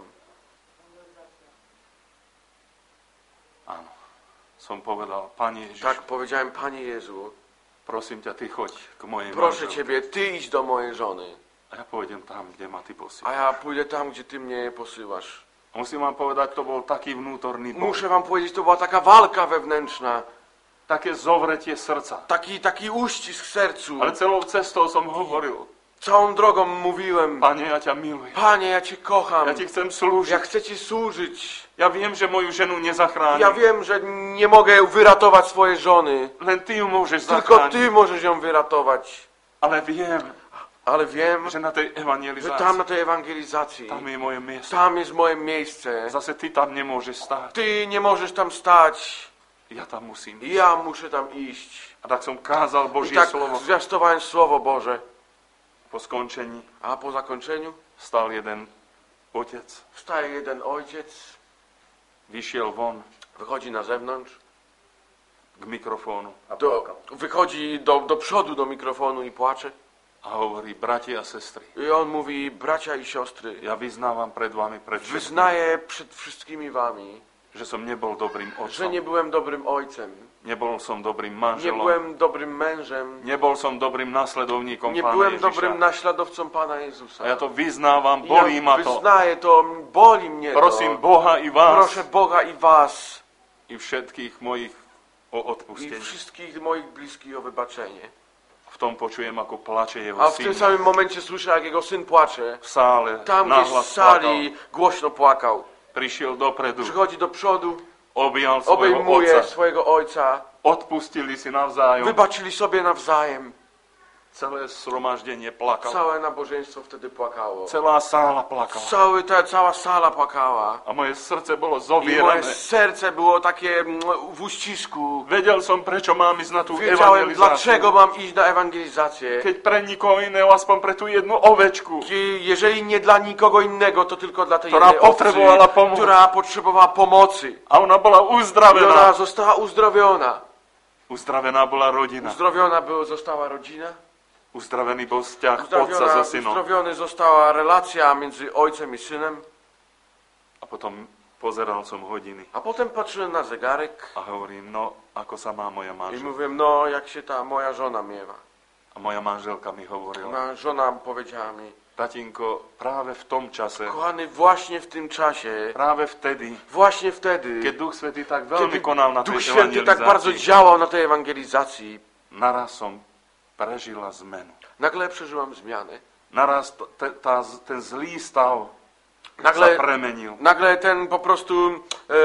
Speaker 1: Áno. Som povedal, Pane Ježiš,
Speaker 2: Tak powiedziałem, Panie Jezu,
Speaker 1: prosím ťa, Ty choď k mojej
Speaker 2: proszę
Speaker 1: manželke.
Speaker 2: Ciebie, Ty idź do mojej żony,
Speaker 1: A ja pôjdem tam, kde ma Ty
Speaker 2: a
Speaker 1: posielaš.
Speaker 2: ja pójdę tam, gdzie Ty mnie posyłasz.
Speaker 1: A musím vám povedať, to bol taký vnútorný boj.
Speaker 2: Muszę wam powiedzieć, to była taka walka wewnętrzna,
Speaker 1: Také zovretie srdca.
Speaker 2: taki, taki uścisk w sercu.
Speaker 1: Ale celou cestou som hovoril,
Speaker 2: Całą drogą mówiłem,
Speaker 1: Pane, ja ťa milujem.
Speaker 2: Panie, ja Cię kocham,
Speaker 1: Ja Ti chcem slúžiť.
Speaker 2: ja chcę Ci służyć.
Speaker 1: Ja viem, že moju ženu nezachránim.
Speaker 2: Ja wiem, że nie mogę wyratować swojej żony,
Speaker 1: Len Ty ju môžeš
Speaker 2: tylko
Speaker 1: zachrániť.
Speaker 2: Ty możesz ją wyratować.
Speaker 1: Ale viem,
Speaker 2: Ale wiem,
Speaker 1: že na tej
Speaker 2: że tam
Speaker 1: evangelizácii,
Speaker 2: na tej ewangelizacji,
Speaker 1: tam je moje miesto.
Speaker 2: tam jest moje miejsce.
Speaker 1: Zase Ty tam nemôžeš stáť.
Speaker 2: Ty nie możesz tam stać,
Speaker 1: Ja tam musím.
Speaker 2: ja muszę tam iść.
Speaker 1: A tak som kázal
Speaker 2: I
Speaker 1: Božie
Speaker 2: tak
Speaker 1: slovo.
Speaker 2: zwiastowałem Słowo Boże.
Speaker 1: Po skončení
Speaker 2: A po zakończeniu
Speaker 1: stal jeden otec,
Speaker 2: wstaje jeden ojciec,
Speaker 1: vyšiel von
Speaker 2: wychodzi na zewnątrz,
Speaker 1: k mikrofónu a
Speaker 2: do,
Speaker 1: plakal.
Speaker 2: wychodzi do, do przodu do mikrofonu i płacze.
Speaker 1: A hovorí, bratia a sestry,
Speaker 2: I on mówi, bracia i siostry,
Speaker 1: ja vyznávam pred vami, pred všetkými,
Speaker 2: wyznaję przed wszystkimi wami,
Speaker 1: že som nebol dobrým
Speaker 2: że
Speaker 1: otcom,
Speaker 2: nie byłem dobrym ojcem,
Speaker 1: nebol som dobrým
Speaker 2: nie
Speaker 1: manželom,
Speaker 2: byłem dobrym mężem,
Speaker 1: nebol som dobrým nasledovníkom
Speaker 2: nie
Speaker 1: Pána
Speaker 2: byłem
Speaker 1: Ježiša.
Speaker 2: dobrym naśladowcą Pana Jezusa.
Speaker 1: A ja to vyznávam,
Speaker 2: I
Speaker 1: bolí
Speaker 2: ja
Speaker 1: ma to.
Speaker 2: wyznaję to, boli mnie
Speaker 1: Prosím
Speaker 2: to.
Speaker 1: Boha i vás
Speaker 2: Proszę Boga i was
Speaker 1: i všetkých mojich o
Speaker 2: i
Speaker 1: odpustenie.
Speaker 2: wszystkich moich bliskich o wybaczenie.
Speaker 1: V tom počujem, ako plače jeho
Speaker 2: A w tym
Speaker 1: syn.
Speaker 2: samym momencie słyszę, jak jego syn płacze.
Speaker 1: V sále
Speaker 2: Tam gdzieś w
Speaker 1: nahlas
Speaker 2: sali głośno płakał.
Speaker 1: plakal. Prišiel dopredu,
Speaker 2: Przychodzi do przodu,
Speaker 1: objal svojho
Speaker 2: obejmuje
Speaker 1: otca.
Speaker 2: swojego ojca.
Speaker 1: Odpustili si navzájom.
Speaker 2: Wybaczyli sobie nawzajem.
Speaker 1: Celé zhromaždenie plakalo.
Speaker 2: Całe nabożeństwo wtedy płakało.
Speaker 1: Celá sála plakala.
Speaker 2: Cały, ta, cała sala płakała.
Speaker 1: A moje srdce bolo
Speaker 2: I moje
Speaker 1: zovierané.
Speaker 2: serce było takie mm, w uścisku.
Speaker 1: Vedel som, prečo mám ísť na tú
Speaker 2: Wiedziałem, dlaczego
Speaker 1: evangelizáciu.
Speaker 2: mam iść na ewangelizację.
Speaker 1: Keď pre nikoho iného, aspoň pre tú jednu ovečku,
Speaker 2: I jeżeli nie dla nikogo innego, to tylko dla tej
Speaker 1: Która
Speaker 2: jednej owcy,
Speaker 1: potrzebowała pomocy.
Speaker 2: która potrzebowała pomocy.
Speaker 1: a ona bola
Speaker 2: I ona
Speaker 1: uzdravená.
Speaker 2: została uzdrowiona.
Speaker 1: Uzdravená bola rodina.
Speaker 2: Uzdrowiona była, została rodzina.
Speaker 1: Uzdravený bol vzťah otca
Speaker 2: Uzdrowiona,
Speaker 1: so synom.
Speaker 2: uzdrowiony została relacja między ojcem i synem.
Speaker 1: A potom pozeral som hodiny
Speaker 2: A potem patrzyłem na zegarek
Speaker 1: a hovorím, no, ako sa má moja
Speaker 2: i
Speaker 1: manželka.
Speaker 2: mówiłem, no jak się ta moja żona miewa.
Speaker 1: A moja manželka mi hovorila,
Speaker 2: Moja żona powiedziała mi,
Speaker 1: tatinko, práve v tom čase,
Speaker 2: kochany, właśnie w tym czasie,
Speaker 1: práve vtedy,
Speaker 2: właśnie wtedy,
Speaker 1: keď Duch Svätý tak veľmi
Speaker 2: kiedy
Speaker 1: konal na tej
Speaker 2: Duch Święty tak bardzo
Speaker 1: evangelizácii,
Speaker 2: działał na tej ewangelizacji,
Speaker 1: naraz som prežila zmenu.
Speaker 2: nagle przeżyłam zmianę.
Speaker 1: Naraz t- te, tá, ten zlý stav
Speaker 2: Nagle,
Speaker 1: sa premenil.
Speaker 2: nagle ten po prostu e,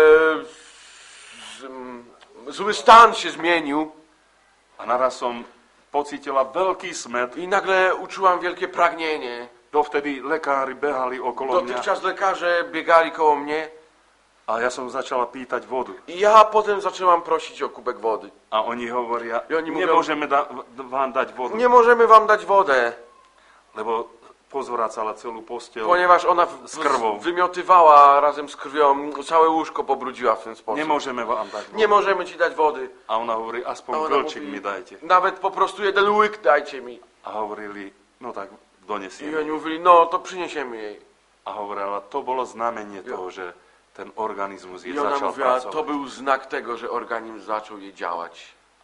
Speaker 2: z, m, zły stan się zmienił
Speaker 1: A naraz som pocítila veľký smet.
Speaker 2: i nagle uczułam wielkie pragnienie.
Speaker 1: Dovtedy lekári behali okolo mňa
Speaker 2: Dotychczas lekarze biegali koło mnie
Speaker 1: a ja som začala pýtať vodu.
Speaker 2: i ja potem zaczęłam prosić o kubek wody.
Speaker 1: A oni hovoria,
Speaker 2: I oni mówią,
Speaker 1: nemôžeme da, vám dať vodu,
Speaker 2: Nie możemy wam dać wodę,
Speaker 1: lebo pozvracala celú posteľ.
Speaker 2: ponieważ ona w,
Speaker 1: Z krwą.
Speaker 2: wymiotywała razem z krwią, całe łóżko pobrudziła w ten sposób.
Speaker 1: Nemôžeme vám dať vodu.
Speaker 2: Nie możemy ci dać wody.
Speaker 1: A ona hovorí,
Speaker 2: A
Speaker 1: aspoň
Speaker 2: ona
Speaker 1: vlček
Speaker 2: mówi,
Speaker 1: mi dajte.
Speaker 2: Nawet po prostu jeden łyk dajcie mi.
Speaker 1: A hovorili, no tak
Speaker 2: I
Speaker 1: donesieme.
Speaker 2: oni mówili, no to przyniesiemy jej.
Speaker 1: A hovorila, to bolo znamenie toho, že ten organizmus jej
Speaker 2: I ona
Speaker 1: začal
Speaker 2: mówiła,
Speaker 1: pracovať.
Speaker 2: to był znak tego, że organizm zaczął jej działać.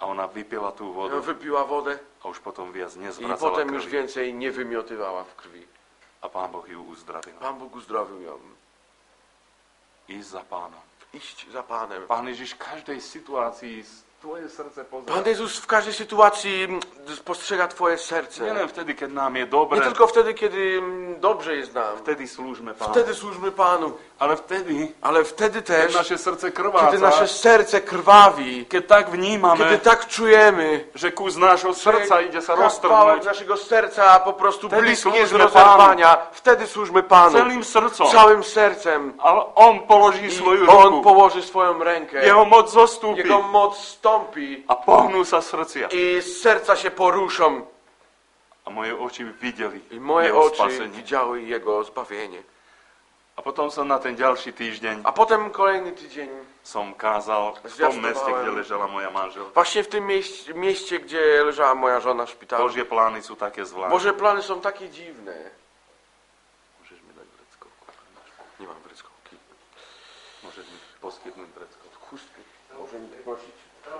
Speaker 1: A ona vypila tú vodu
Speaker 2: wypiła wodę
Speaker 1: a už potom viac
Speaker 2: i
Speaker 1: nezvracala
Speaker 2: potem już
Speaker 1: krvi.
Speaker 2: więcej nie wymiotywała w krwi.
Speaker 1: A Pán Boh ju uzdravil.
Speaker 2: Pan Bóg uzdrowił ją.
Speaker 1: Ísť za Pánom.
Speaker 2: Iść za Panem.
Speaker 1: Pán Ježiš v každej situácii tvoje srdce pozerá.
Speaker 2: Pan Jezus w każdej sytuacji mm, postrzega Twoje serce.
Speaker 1: Nielen vtedy, keď nám je dobre,
Speaker 2: Nie tylko wtedy, kiedy mm, dobrze jest nam.
Speaker 1: vtedy slúžme Pánu.
Speaker 2: Wtedy służmy Panu.
Speaker 1: Ale vtedy,
Speaker 2: Ale wtedy
Speaker 1: keď
Speaker 2: też,
Speaker 1: naše srdce
Speaker 2: kiedy
Speaker 1: krváca,
Speaker 2: nasze serce krwawi,
Speaker 1: keď tak vnímame,
Speaker 2: kiedy tak czujemy,
Speaker 1: že kus nášho srdca ide sa
Speaker 2: kawałek
Speaker 1: roztrhnúť
Speaker 2: naszego serca po prostu
Speaker 1: Wtedy
Speaker 2: bliski jest
Speaker 1: służmy
Speaker 2: rozerwania, wtedy służmy Panu.
Speaker 1: celým srdcom.
Speaker 2: Całym sercem.
Speaker 1: Ale On položí
Speaker 2: I
Speaker 1: svoju
Speaker 2: On
Speaker 1: ruku.
Speaker 2: położy swoją rękę.
Speaker 1: Jeho moc zostúpi
Speaker 2: Jego moc stąpi
Speaker 1: a pohnú sa srdcia.
Speaker 2: i serca się poruszą.
Speaker 1: A moje oči videli
Speaker 2: I moje
Speaker 1: jeho
Speaker 2: oczy
Speaker 1: spasenie.
Speaker 2: widziały Jego zbawienie.
Speaker 1: A potom som na ten ďalší týždeň
Speaker 2: A potem kolejny tydzień,
Speaker 1: som kázal v tom
Speaker 2: Zwiastowałem.
Speaker 1: meste, kde ležala moja manželka.
Speaker 2: właśnie w tym mieście, mieście, gdzie leżała moja żona w szpitalu.
Speaker 1: Božie plány sú také zvláštne.
Speaker 2: Boże plany są takie dziwne.
Speaker 1: Môžeš mi dať vreckovku?
Speaker 2: Nie mam wryckówki.
Speaker 1: Môžeš mi poskytnúť vreckovku?
Speaker 2: Chustki. Może mi prosić?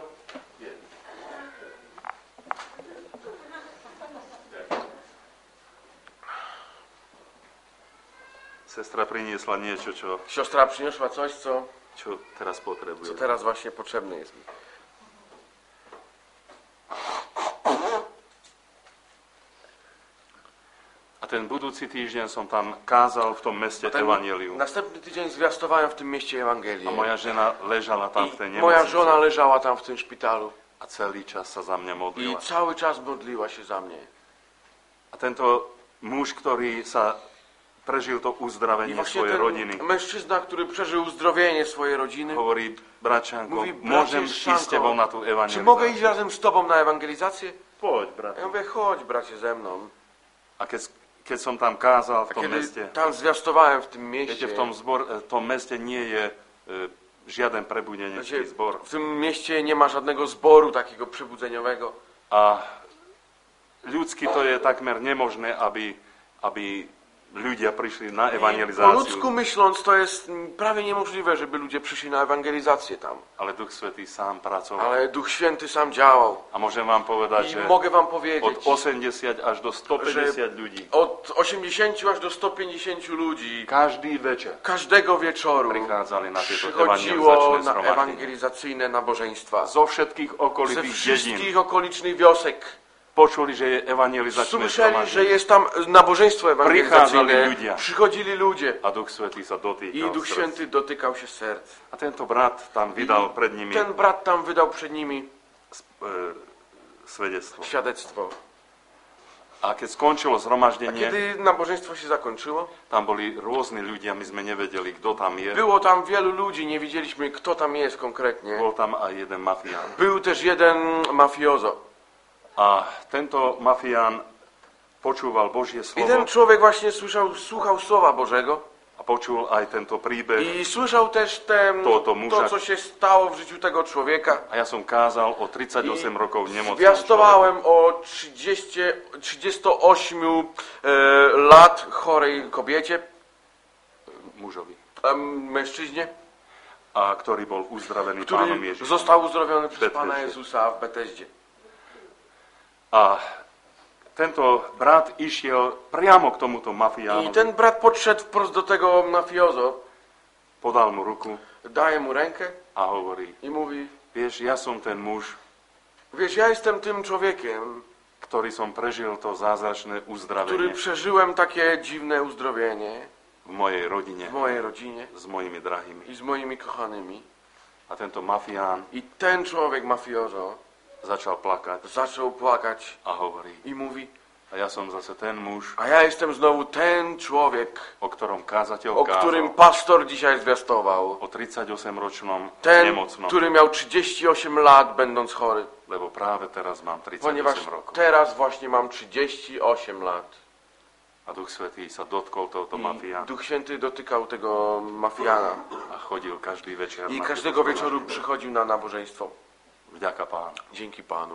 Speaker 1: Sestra priniesla niečo, čo,
Speaker 2: Siostra przyniosła coś, co,
Speaker 1: čo teraz
Speaker 2: co
Speaker 1: potrebujem.
Speaker 2: teraz właśnie potrzebne jest mi.
Speaker 1: A ten budúci týždeň som tam kázal v tom meste
Speaker 2: Ten
Speaker 1: Evangelium.
Speaker 2: następny tydzień zwiastowałem w tym mieście Ewangelię.
Speaker 1: A moja žena ležala tam v tej
Speaker 2: I moja
Speaker 1: nemocnici.
Speaker 2: żona leżała tam w tym szpitalu.
Speaker 1: A celý čas sa za mňa
Speaker 2: I
Speaker 1: modlila.
Speaker 2: cały czas modliła się za mnie.
Speaker 1: A tento muž, ktorý sa prežil to
Speaker 2: I
Speaker 1: uzdravenie
Speaker 2: właśnie
Speaker 1: svojej
Speaker 2: ten
Speaker 1: rodiny,
Speaker 2: mężczyzna, który przeżył uzdrowienie swojej rodziny,
Speaker 1: hovorí, bračanko,
Speaker 2: Mówi,
Speaker 1: môžem
Speaker 2: bracie
Speaker 1: ísť s tebou na tú
Speaker 2: Szanko, czy mogę iść
Speaker 1: evangelizáciu?
Speaker 2: razem z tobą na ewangelizację?
Speaker 1: Poď, brat.
Speaker 2: Ja mówię, chodź bracie ze mną.
Speaker 1: A keď, keď som tam kázal v
Speaker 2: A
Speaker 1: tom
Speaker 2: kiedy
Speaker 1: meste,
Speaker 2: tam zwiastowałem w tym
Speaker 1: viete,
Speaker 2: mieście,
Speaker 1: v tom, zbor, v tom meste nie je e, žiaden prebudenecký
Speaker 2: Wiecie,
Speaker 1: zbor.
Speaker 2: w tym mieście nie ma żadnego zboru takiego przebudzeniowego.
Speaker 1: A ľudsky to je takmer nemožné, aby, aby ľudia prišli na
Speaker 2: I po
Speaker 1: evangelizáciu.
Speaker 2: ludzku myśląc, to jest mm, prawie niemożliwe, żeby ludzie przyszli na ewangelizację tam.
Speaker 1: Ale Duch Svätý sám pracoval.
Speaker 2: Ale Duch Święty sam działał.
Speaker 1: A môžem vám povedať,
Speaker 2: I
Speaker 1: že
Speaker 2: mogę wam
Speaker 1: od
Speaker 2: powiedzieć,
Speaker 1: osemdesiat až do stopäťdesiat ľudí
Speaker 2: od osiemdziesięciu aż do sto pięćdziesięciu ludzi
Speaker 1: každý večer
Speaker 2: każdego wieczoru
Speaker 1: prichádzali na tieto
Speaker 2: przychodziło
Speaker 1: evangelizačné
Speaker 2: na
Speaker 1: zhromaždenie.
Speaker 2: ewangelizacyjne nabożeństwa.
Speaker 1: Zo všetkých
Speaker 2: Ze
Speaker 1: okolitých dedín
Speaker 2: wszystkich okolicznych wiosek.
Speaker 1: počuli, že je evangelizačné
Speaker 2: Słyszeli, że
Speaker 1: zhromaždenie.
Speaker 2: jest tam nabożeństwo
Speaker 1: Prichádzali
Speaker 2: ewangelizacyjne.
Speaker 1: ľudia.
Speaker 2: Przychodzili ludzie.
Speaker 1: A Duch Svätý sa
Speaker 2: I
Speaker 1: dotýkal
Speaker 2: Duch
Speaker 1: srdc.
Speaker 2: Święty dotykał się serc.
Speaker 1: A tento brat tam vydal pred nimi
Speaker 2: Ten brat tam wydał przed nimi
Speaker 1: e, svedectvo.
Speaker 2: świadectwo.
Speaker 1: A keď skončilo
Speaker 2: A
Speaker 1: zhromaždenie,
Speaker 2: kiedy nabożeństwo się zakończyło,
Speaker 1: tam boli rôzni ľudia, my sme nevedeli, kto tam je.
Speaker 2: było tam wielu ludzi, nie wiedzieliśmy, kto tam jest konkretnie.
Speaker 1: Bol tam aj jeden mafián.
Speaker 2: Był też jeden mafiozo.
Speaker 1: A tento mafián počúval Božie
Speaker 2: I
Speaker 1: slovo
Speaker 2: ten człowiek właśnie słyszał, słuchał Słowa Bożego
Speaker 1: a počul aj tento príbeh.
Speaker 2: i słyszał też ten,
Speaker 1: To- to
Speaker 2: to,
Speaker 1: muža.
Speaker 2: co się stało w życiu tego człowieka.
Speaker 1: A ja som kázal o tridsaťosem rokov nemocnom človeku.
Speaker 2: Zwiastowałem o trzydziestu, trzydziestu ośmiu e, lat chorej kobiecie,
Speaker 1: mužovi,
Speaker 2: e, mężczyźnie,
Speaker 1: a ktorý bol uzdravený Pánom
Speaker 2: który
Speaker 1: Ježišom.
Speaker 2: został uzdrowiony przez
Speaker 1: Betesdzie.
Speaker 2: Pana Jezusa w Betesdzie.
Speaker 1: A tento brat išiel priamo k tomuto
Speaker 2: I
Speaker 1: mafiánovi,
Speaker 2: ten brat podszedł wprost do tego mafiozo,
Speaker 1: podal mu ruku
Speaker 2: daje mu rękę
Speaker 1: a hovorí,
Speaker 2: i mówi,
Speaker 1: vieš, ja som ten muž,
Speaker 2: wiesz, ja jestem tym człowiekiem,
Speaker 1: ktorý som prežil to zázračné
Speaker 2: który
Speaker 1: uzdravenie
Speaker 2: przeżyłem takie dziwne uzdrowienie
Speaker 1: v mojej rodine
Speaker 2: w mojej rodzinie
Speaker 1: s mojimi drahými.
Speaker 2: i z moimi kochanymi.
Speaker 1: A tento mafián
Speaker 2: I ten człowiek mafiozo
Speaker 1: začal plakať
Speaker 2: zaczął płakać
Speaker 1: a hovorí,
Speaker 2: i mówi,
Speaker 1: a ja som zase ten muž,
Speaker 2: a ja jestem znowu ten człowiek,
Speaker 1: o ktorom kázateľ
Speaker 2: o którym
Speaker 1: kázal,
Speaker 2: pastor dzisiaj zwiastował.
Speaker 1: o tridsaťosemročnom
Speaker 2: Ten,
Speaker 1: nemocnom,
Speaker 2: który miał trzydzieści osiem lat, będąc chory.
Speaker 1: lebo práve teraz mám
Speaker 2: Ponieważ
Speaker 1: tridsaťosem rokov.
Speaker 2: teraz właśnie mam trzydzieści osiem lat.
Speaker 1: A Duch Svätý sa dotkol tohoto
Speaker 2: I
Speaker 1: mafiána
Speaker 2: Duch Święty dotykał tego mafiana.
Speaker 1: a chodil každý večer
Speaker 2: I
Speaker 1: na
Speaker 2: każdego
Speaker 1: toto
Speaker 2: wieczoru
Speaker 1: zhromaždenie.
Speaker 2: przychodził na nabożeństwo.
Speaker 1: Vďaka Pánu.
Speaker 2: Dzięki Panu.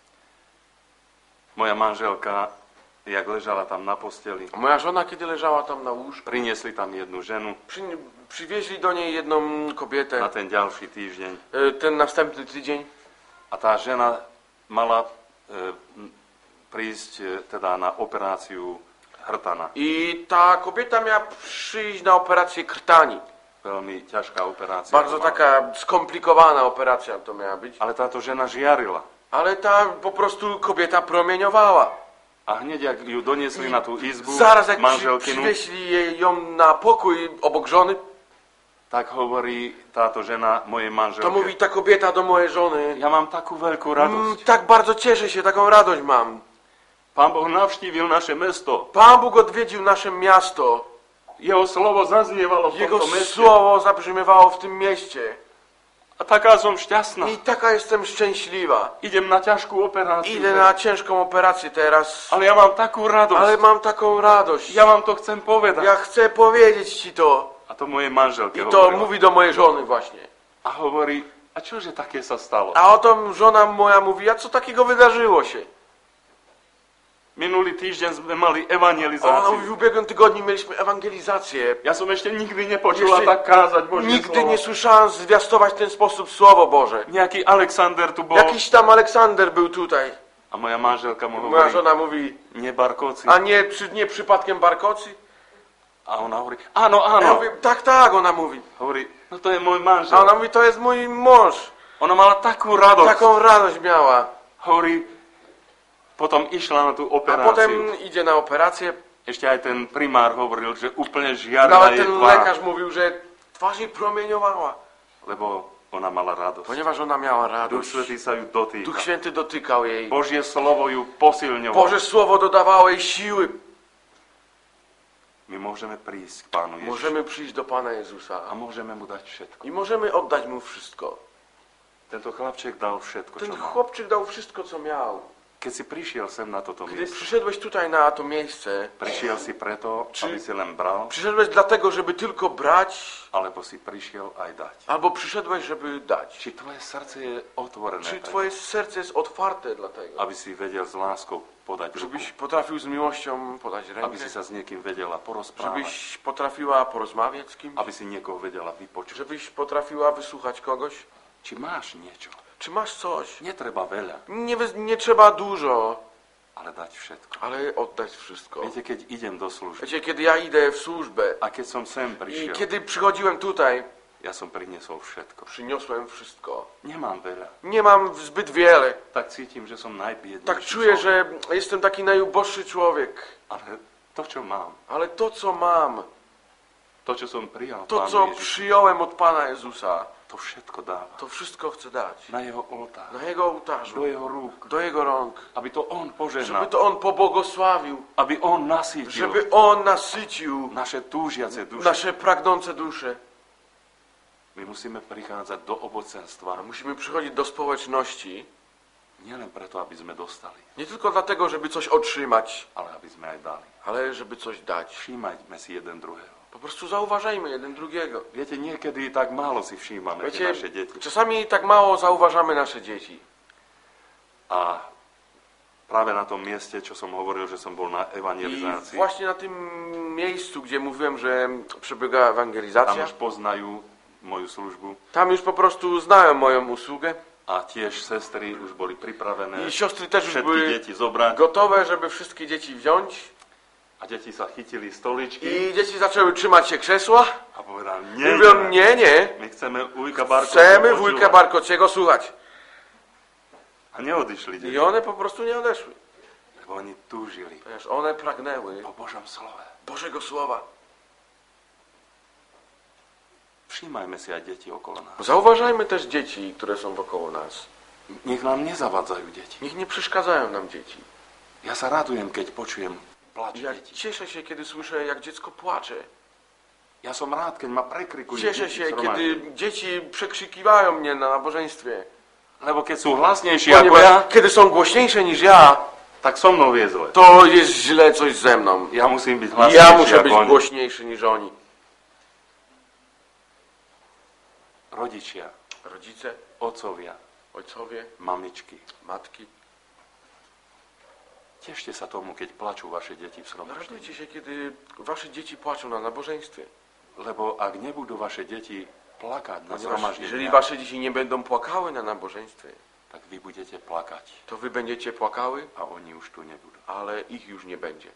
Speaker 1: Moja manželka, jak ležala tam na posteli,
Speaker 2: Moja żona, kiedy leżała tam na łóżku,
Speaker 1: priniesli tam jednu ženu
Speaker 2: przy, przywieźli do niej jedną kobietę.
Speaker 1: na ten ďalší týždeň
Speaker 2: E, Ten następny tydzień
Speaker 1: a A tá žena mala e, prísť e, teda na operáciu hrtana.
Speaker 2: I ta kobieta miała przyjść na operację krtani.
Speaker 1: Veľmi ťažká operácia.
Speaker 2: Bardzo taka skomplikowana operacja to miała być.
Speaker 1: Ale táto žena žiarila.
Speaker 2: Ale ta po prostu kobieta promieniowała.
Speaker 1: A hneď, jak ju doniesli na tú izbu,
Speaker 2: Zaraz jak przy,
Speaker 1: manželkinu,
Speaker 2: przywieźli jej ją na pokój obok żony,
Speaker 1: tak hovorí táto žena mojej
Speaker 2: to
Speaker 1: manželke.
Speaker 2: mówi ta kobieta do mojej żony:
Speaker 1: Ja mám takú veľkú
Speaker 2: mm,
Speaker 1: radosť.
Speaker 2: tak bardzo cieszę się, taką radość mam.
Speaker 1: Pán Boh navštívil naše mesto.
Speaker 2: Pan Bóg odwiedził nasze miasto.
Speaker 1: Jeho slovo zaznievalo v
Speaker 2: Jego
Speaker 1: tomto meste.
Speaker 2: słowo zabrzmiewało w tym mieście.
Speaker 1: A taká som šťastná.
Speaker 2: I taka jestem szczęśliwa.
Speaker 1: Idem na ťažkú operáciu.
Speaker 2: Idę na ciężką operację teraz,
Speaker 1: Ale ja mám takú radosť.
Speaker 2: ale mam taką radość.
Speaker 1: Ja vám to chcem povedať.
Speaker 2: Ja chcę powiedzieć ci to.
Speaker 1: A to mojej manželke
Speaker 2: I to
Speaker 1: hovorila.
Speaker 2: mówi do mojej żony właśnie.
Speaker 1: A hovorí, a čože také sa stalo?
Speaker 2: A oto żona moja mówi: a co takiego wydarzyło się?
Speaker 1: Minulý týždeň sme mali
Speaker 2: Ona mówi:
Speaker 1: evangelizáciu.
Speaker 2: w ubiegłym tygodniu mieliśmy ewangelizację.
Speaker 1: Ja som ešte nikdy nepočula
Speaker 2: Jeszcze
Speaker 1: tak kázať Božie
Speaker 2: Nigdy
Speaker 1: slovo.
Speaker 2: nie słyszałam zwiastować w ten sposób Słowo Boże.
Speaker 1: Nejaký Alexander tu bol.
Speaker 2: Jakiś tam Aleksander był tutaj.
Speaker 1: A moja manželka mu
Speaker 2: Moja
Speaker 1: hovorí,
Speaker 2: żona mówi:
Speaker 1: nie Barkoci.
Speaker 2: a nie, przy, nie przypadkiem Barkoci?
Speaker 1: A ona hovorí, áno,
Speaker 2: Ja
Speaker 1: áno.
Speaker 2: mówię: tak, tak, ona mówi.
Speaker 1: Hovorí, no to je môj
Speaker 2: A
Speaker 1: manžel.
Speaker 2: ona mówi: to jest mój mąż.
Speaker 1: Ona mala takú radosť.
Speaker 2: Taką radość miała.
Speaker 1: Hovorí, potom išla na tú
Speaker 2: A
Speaker 1: operáciu.
Speaker 2: potem idzie na operację.
Speaker 1: Ešte aj ten primár hovoril, že úplne žiarila
Speaker 2: Nawet
Speaker 1: jej
Speaker 2: ten
Speaker 1: tvár,
Speaker 2: lekarz mówił, że twarz jej promieniowała.
Speaker 1: lebo ona mala radosť.
Speaker 2: Ponieważ ona miała
Speaker 1: Duch
Speaker 2: radość.
Speaker 1: Svetý sa ju dotýka.
Speaker 2: Duch Święty dotykał jej.
Speaker 1: Božie slovo ju posilňovalo.
Speaker 2: Boże Słowo dodawało jej siły.
Speaker 1: My môžeme prísť k Pánu Ježišu
Speaker 2: Możemy przyjść do Pana Jezusa
Speaker 1: a môžeme mu dať všetko.
Speaker 2: i możemy oddać Mu wszystko.
Speaker 1: Tento chlapček dal všetko,
Speaker 2: Ten
Speaker 1: čo mal.
Speaker 2: chłopczyk dał wszystko, co miał.
Speaker 1: Keď si prišiel sem na toto
Speaker 2: Gdy
Speaker 1: miesto,
Speaker 2: przyszedłeś tutaj na to miejsce,
Speaker 1: prišiel si preto,
Speaker 2: Či-
Speaker 1: aby si len bral,
Speaker 2: przyszedłeś dlatego, żeby tylko brać,
Speaker 1: alebo si prišiel aj dať.
Speaker 2: albo przyszedłeś, żeby dać.
Speaker 1: Či tvoje srdce je otvorené,
Speaker 2: Czy
Speaker 1: tak,
Speaker 2: twoje serce jest otwarte dlatego,
Speaker 1: aby si vedel s láskou podať ruku,
Speaker 2: żebyś potrafił z miłością podać
Speaker 1: aby
Speaker 2: rękę,
Speaker 1: si sa s niekým vedela porozprávať,
Speaker 2: żebyś potrafiła porozmawiać z kimś,
Speaker 1: aby si niekoho vedela vypočuť.
Speaker 2: żebyś potrafiła wysłuchać kogoś?
Speaker 1: Či máš niečo?
Speaker 2: Czy masz coś?
Speaker 1: Netreba veľa,
Speaker 2: Nie, wy- nie trzeba dużo,
Speaker 1: ale dať všetko.
Speaker 2: ale oddać wszystko.
Speaker 1: Viete, keď idem do služby
Speaker 2: Wiecie, kiedy ja idę w służbę
Speaker 1: a keď som sem
Speaker 2: i
Speaker 1: prišiel,
Speaker 2: kiedy przychodziłem tutaj,
Speaker 1: ja som priniesol všetko.
Speaker 2: przyniosłem wszystko.
Speaker 1: Nemám veľa.
Speaker 2: Nie mam zbyt wiele.
Speaker 1: Tak cítim, že som najbiednejší.
Speaker 2: Tak czuję,
Speaker 1: človek.
Speaker 2: że jestem taki najuboższy człowiek.
Speaker 1: Ale to, čo mám,
Speaker 2: Ale to, co mam,
Speaker 1: to, čo som prijal
Speaker 2: to,
Speaker 1: Pánu
Speaker 2: co
Speaker 1: Ježišu,
Speaker 2: przyjąłem od Pana Jezusa,
Speaker 1: to všetko dáva
Speaker 2: to wszystko chcę dać.
Speaker 1: na jeho oltár,
Speaker 2: Na Jego ołtarzu,
Speaker 1: do jeho rúk,
Speaker 2: do Jego rąk.
Speaker 1: aby to On
Speaker 2: Żeby
Speaker 1: požehnal,
Speaker 2: to On pobłogosławił.
Speaker 1: aby On nasýtil
Speaker 2: Żeby On nasycił
Speaker 1: naše túžiace duše.
Speaker 2: nasze pragnące dusze.
Speaker 1: My musíme prichádzať do
Speaker 2: A
Speaker 1: obecenstva
Speaker 2: musimy przychodzić do społeczności
Speaker 1: nielen preto, aby sme dostali,
Speaker 2: nie tylko dlatego, żeby coś otrzymać,
Speaker 1: ale aby sme aj dali.
Speaker 2: ale żeby coś dać.
Speaker 1: Všímajme si jeden druhého.
Speaker 2: Po prostu zauważajmy jeden drugiego.
Speaker 1: Viete, niekedy tak málo si všímame tie
Speaker 2: Wiecie,
Speaker 1: naše deti.
Speaker 2: czasami tak mało zauważamy nasze dzieci.
Speaker 1: A práve na tom mieste, čo som hovoril, že som bol na
Speaker 2: I
Speaker 1: evangelizácii,
Speaker 2: właśnie na tym miejscu, gdzie mówiłem, że przebiega
Speaker 1: tam
Speaker 2: ewangelizacja,
Speaker 1: už poznajú moju službu
Speaker 2: tam już po prostu znają moją usługę
Speaker 1: a tiež sestry už boli pripravené
Speaker 2: i siostry też już
Speaker 1: všetky
Speaker 2: były
Speaker 1: deti zobrať
Speaker 2: gotowe, żeby wszystkie dzieci wziąć
Speaker 1: a deti sa chytili stoličky
Speaker 2: i dzieci zaczęły trzymać się krzesła
Speaker 1: a povedali,
Speaker 2: i
Speaker 1: nie,
Speaker 2: mówią: nie, nie,
Speaker 1: my chceme Ujka Barko
Speaker 2: chcemy wujka Barkociego słuchać.
Speaker 1: a neodišli
Speaker 2: I
Speaker 1: deti,
Speaker 2: one po prostu nie odeszły,
Speaker 1: lebo oni túžili
Speaker 2: ponieważ one pragnęły
Speaker 1: po Božom slove.
Speaker 2: Bożego Słowa.
Speaker 1: Všímajme si aj deti okolo nás.
Speaker 2: Zauważajmy też dzieci, które są wokoło nas.
Speaker 1: Nech nám nezavadzajú deti.
Speaker 2: Niech nie przeszkadzają nam dzieci.
Speaker 1: Ja sa radujem, keď počujem plač
Speaker 2: Ja
Speaker 1: detí.
Speaker 2: cieszę się, kiedy słyszę, jak dziecko płacze.
Speaker 1: Ja som rád, keď ma prekrikujú
Speaker 2: Cieszę
Speaker 1: deti
Speaker 2: się,
Speaker 1: v
Speaker 2: kiedy
Speaker 1: zhromaždení.
Speaker 2: dzieci przekrzykiwają mnie na nabożeństwie.
Speaker 1: Lebo keď sú hlasnejší ako
Speaker 2: Ponieważ
Speaker 1: ja,
Speaker 2: kiedy są głośniejsze niż ja,
Speaker 1: tak so mnou je zle.
Speaker 2: to jest źle coś ze mną.
Speaker 1: Ja musím byť
Speaker 2: Ja
Speaker 1: hlasnejší
Speaker 2: muszę być
Speaker 1: ako oni.
Speaker 2: głośniejszy niż oni.
Speaker 1: Rodičia,
Speaker 2: Rodzice,
Speaker 1: otcovia,
Speaker 2: ojcowie,
Speaker 1: mamičky,
Speaker 2: matki,
Speaker 1: tešte sa tomu, keď plačú vaše deti v zhromaždení.
Speaker 2: radujcie się, kiedy wasze dzieci płaczą na nabożeństwie.
Speaker 1: Lebo ak nebudú vaše deti plakať na
Speaker 2: Ponieważ jeżeli
Speaker 1: zhromaždeniach,
Speaker 2: wasze dzieci nie będą płakały na nabożeństwie,
Speaker 1: tak vy budete plakať.
Speaker 2: to wy będziecie płakały,
Speaker 1: A oni už tu nebudú.
Speaker 2: ale ich już nie będzie.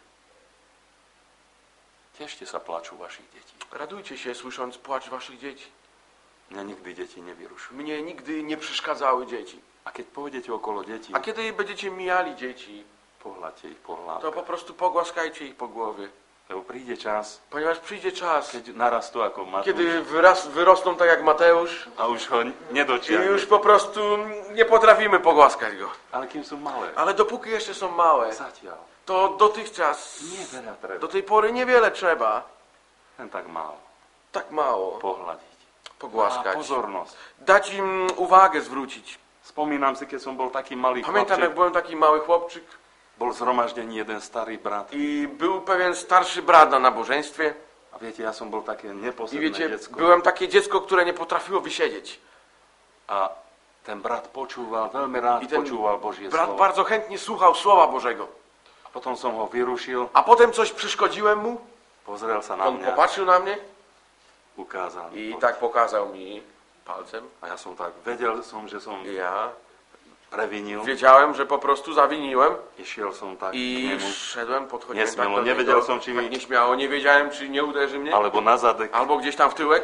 Speaker 1: Tešte sa plaču vašich detí.
Speaker 2: Radujcie się, słysząc płacz waszych dzieci.
Speaker 1: Mňa nikdy deti nevyrušujú.
Speaker 2: Mnie nigdy nie przeszkadzały dzieci.
Speaker 1: A keď pôjdete okolo detí,
Speaker 2: A kiedy będziecie mijali dzieci,
Speaker 1: pohľadte ich po
Speaker 2: to
Speaker 1: hlave.
Speaker 2: po prostu pogłaskajcie ich po głowie.
Speaker 1: Lebo príde čas,
Speaker 2: Ponieważ przyjdzie czas,
Speaker 1: keď narastú ako Matúš
Speaker 2: kiedy wyras, wyrosną tak jak Mateusz
Speaker 1: a už ho
Speaker 2: i
Speaker 1: nedočiahne.
Speaker 2: już po prostu nie potrafimy pogłaskać go.
Speaker 1: Ale kým sú malé,
Speaker 2: Ale dopóki jeszcze są małe,
Speaker 1: zatiaľ
Speaker 2: to dotychczas,
Speaker 1: nie veľa treba.
Speaker 2: do tej pory niewiele trzeba.
Speaker 1: Len tak málo.
Speaker 2: Tak mało.
Speaker 1: Pohľadiť. A
Speaker 2: Pogłaskać.
Speaker 1: pozornosť.
Speaker 2: Dać im uwagę zwrócić.
Speaker 1: Spomínam si, keď som bol taký malý
Speaker 2: Pamiętam, jak
Speaker 1: chlapček,
Speaker 2: byłem taki mały chłopczyk
Speaker 1: bol zhromaždený jeden starý brat.
Speaker 2: i był pewien starszy brat na nabożeństwie.
Speaker 1: A viete, ja som bol také
Speaker 2: I
Speaker 1: neposledné
Speaker 2: wiecie,
Speaker 1: decko.
Speaker 2: byłem takie dziecko, które nie potrafiło wysiedzieć.
Speaker 1: A ten brat počúval, veľmi rád
Speaker 2: I ten
Speaker 1: počúval Božie
Speaker 2: Brat
Speaker 1: slovo.
Speaker 2: bardzo chętnie słuchał Słowa Bożego.
Speaker 1: A potom som ho vyrušil,
Speaker 2: A potem coś przeszkodziłem mu,
Speaker 1: pozrel sa na
Speaker 2: on
Speaker 1: mňa,
Speaker 2: popatrzył na mnie
Speaker 1: ukázal mi.
Speaker 2: i
Speaker 1: to.
Speaker 2: tak pokazał mi palcem.
Speaker 1: A ja som tak, vedel som, že som
Speaker 2: I ja
Speaker 1: previnil.
Speaker 2: wiedziałem, że po prostu zawiniłem
Speaker 1: Išiel som tak k
Speaker 2: i
Speaker 1: nemu,
Speaker 2: szedłem, podchodziłem tak
Speaker 1: Nieśmiało,
Speaker 2: do
Speaker 1: nie
Speaker 2: niego,
Speaker 1: wiedział som, či mi-
Speaker 2: tak nieśmiało, nie wiedziałem, czy nie uderzy mnie,
Speaker 1: alebo na zadek.
Speaker 2: albo gdzieś tam w tyłek.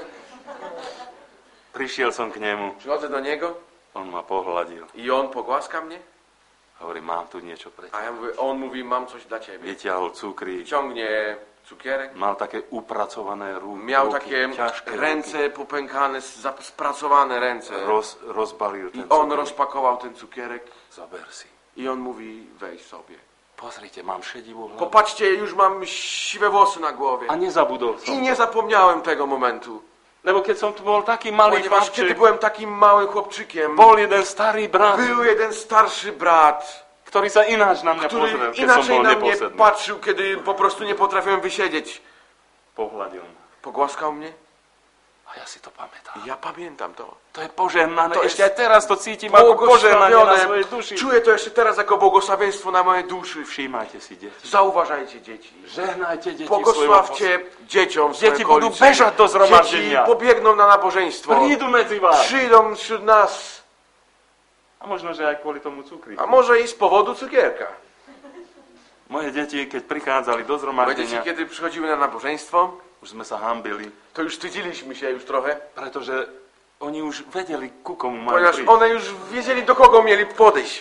Speaker 1: Prišiel som k nemu,
Speaker 2: Przychodzę do niego
Speaker 1: on ma pohľadil.
Speaker 2: i on pogłaska mnie,
Speaker 1: Hovorí, mám tu niečo pre
Speaker 2: a
Speaker 1: teba.
Speaker 2: ja mówię, on mówi, mam coś dla ciebie.
Speaker 1: Vyťahol cukrík,
Speaker 2: Ciągnie cukierek,
Speaker 1: mal také upracované rú,
Speaker 2: miał
Speaker 1: ruky,
Speaker 2: takie
Speaker 1: ťažké
Speaker 2: ręce popękane, zap- spracowane ręce.
Speaker 1: ruky. Roz, rozbalil
Speaker 2: I
Speaker 1: ten
Speaker 2: on
Speaker 1: cukrík.
Speaker 2: rozpakował ten cukierek
Speaker 1: Zober si.
Speaker 2: i on mówi, weź sobie.
Speaker 1: Pozrite, mám šedivú hlavu.
Speaker 2: Popatrzcie, już mam siwe włosy na głowie.
Speaker 1: A nezabudol som.
Speaker 2: I nie zapomniałem tego momentu.
Speaker 1: Lebo keď som tu bol taký malý
Speaker 2: Ponieważ kiedy
Speaker 1: chlapček,
Speaker 2: byłem takim małym chłopczykiem,
Speaker 1: bol jeden starý brat,
Speaker 2: był jeden starszy brat,
Speaker 1: ktorý sa ináč na mňa
Speaker 2: który
Speaker 1: pozrel, keď som
Speaker 2: inaczej
Speaker 1: bol
Speaker 2: na mnie
Speaker 1: neposedný.
Speaker 2: patrzył, kiedy po prostu nie potrafiłem wysiedzieć.
Speaker 1: Pohľadil ma.
Speaker 2: Pogłaskał mnie
Speaker 1: A ja si to pamätám.
Speaker 2: i ja pamiętam to.
Speaker 1: To je požehnané.
Speaker 2: To
Speaker 1: Ešte
Speaker 2: jest
Speaker 1: aj teraz to cítim ako požehnanie na
Speaker 2: Błogosławione.
Speaker 1: svojej duši.
Speaker 2: Czuję to jeszcze teraz jako błogosławieństwo na mojej duszy.
Speaker 1: Všímajte si deti.
Speaker 2: Zauważajcie dzieci.
Speaker 1: Žehnajte deti v svojom
Speaker 2: Błogosławcie dzieciom w
Speaker 1: Dzieci
Speaker 2: swojej
Speaker 1: budú
Speaker 2: okolicy.
Speaker 1: bežať do
Speaker 2: Dzieci
Speaker 1: zhromaždenia.
Speaker 2: pobiegną na nabożeństwo.
Speaker 1: Prídu medzi vás.
Speaker 2: Przyjdą wśród nas.
Speaker 1: A možno, že aj kvôli tomu cukríku.
Speaker 2: A może i z powodu cukierka.
Speaker 1: Moje deti, keď prichádzali do
Speaker 2: Moje dzieci,
Speaker 1: zhromaždenia,
Speaker 2: kiedy przychodziły na nabożeństwo,
Speaker 1: už sme sa hambili,
Speaker 2: to już wstydziliśmy się już trochę,
Speaker 1: pretože oni už vedeli, ku komu majú
Speaker 2: ponieważ
Speaker 1: prísť.
Speaker 2: one już wiedzieli, do kogo mieli podejść.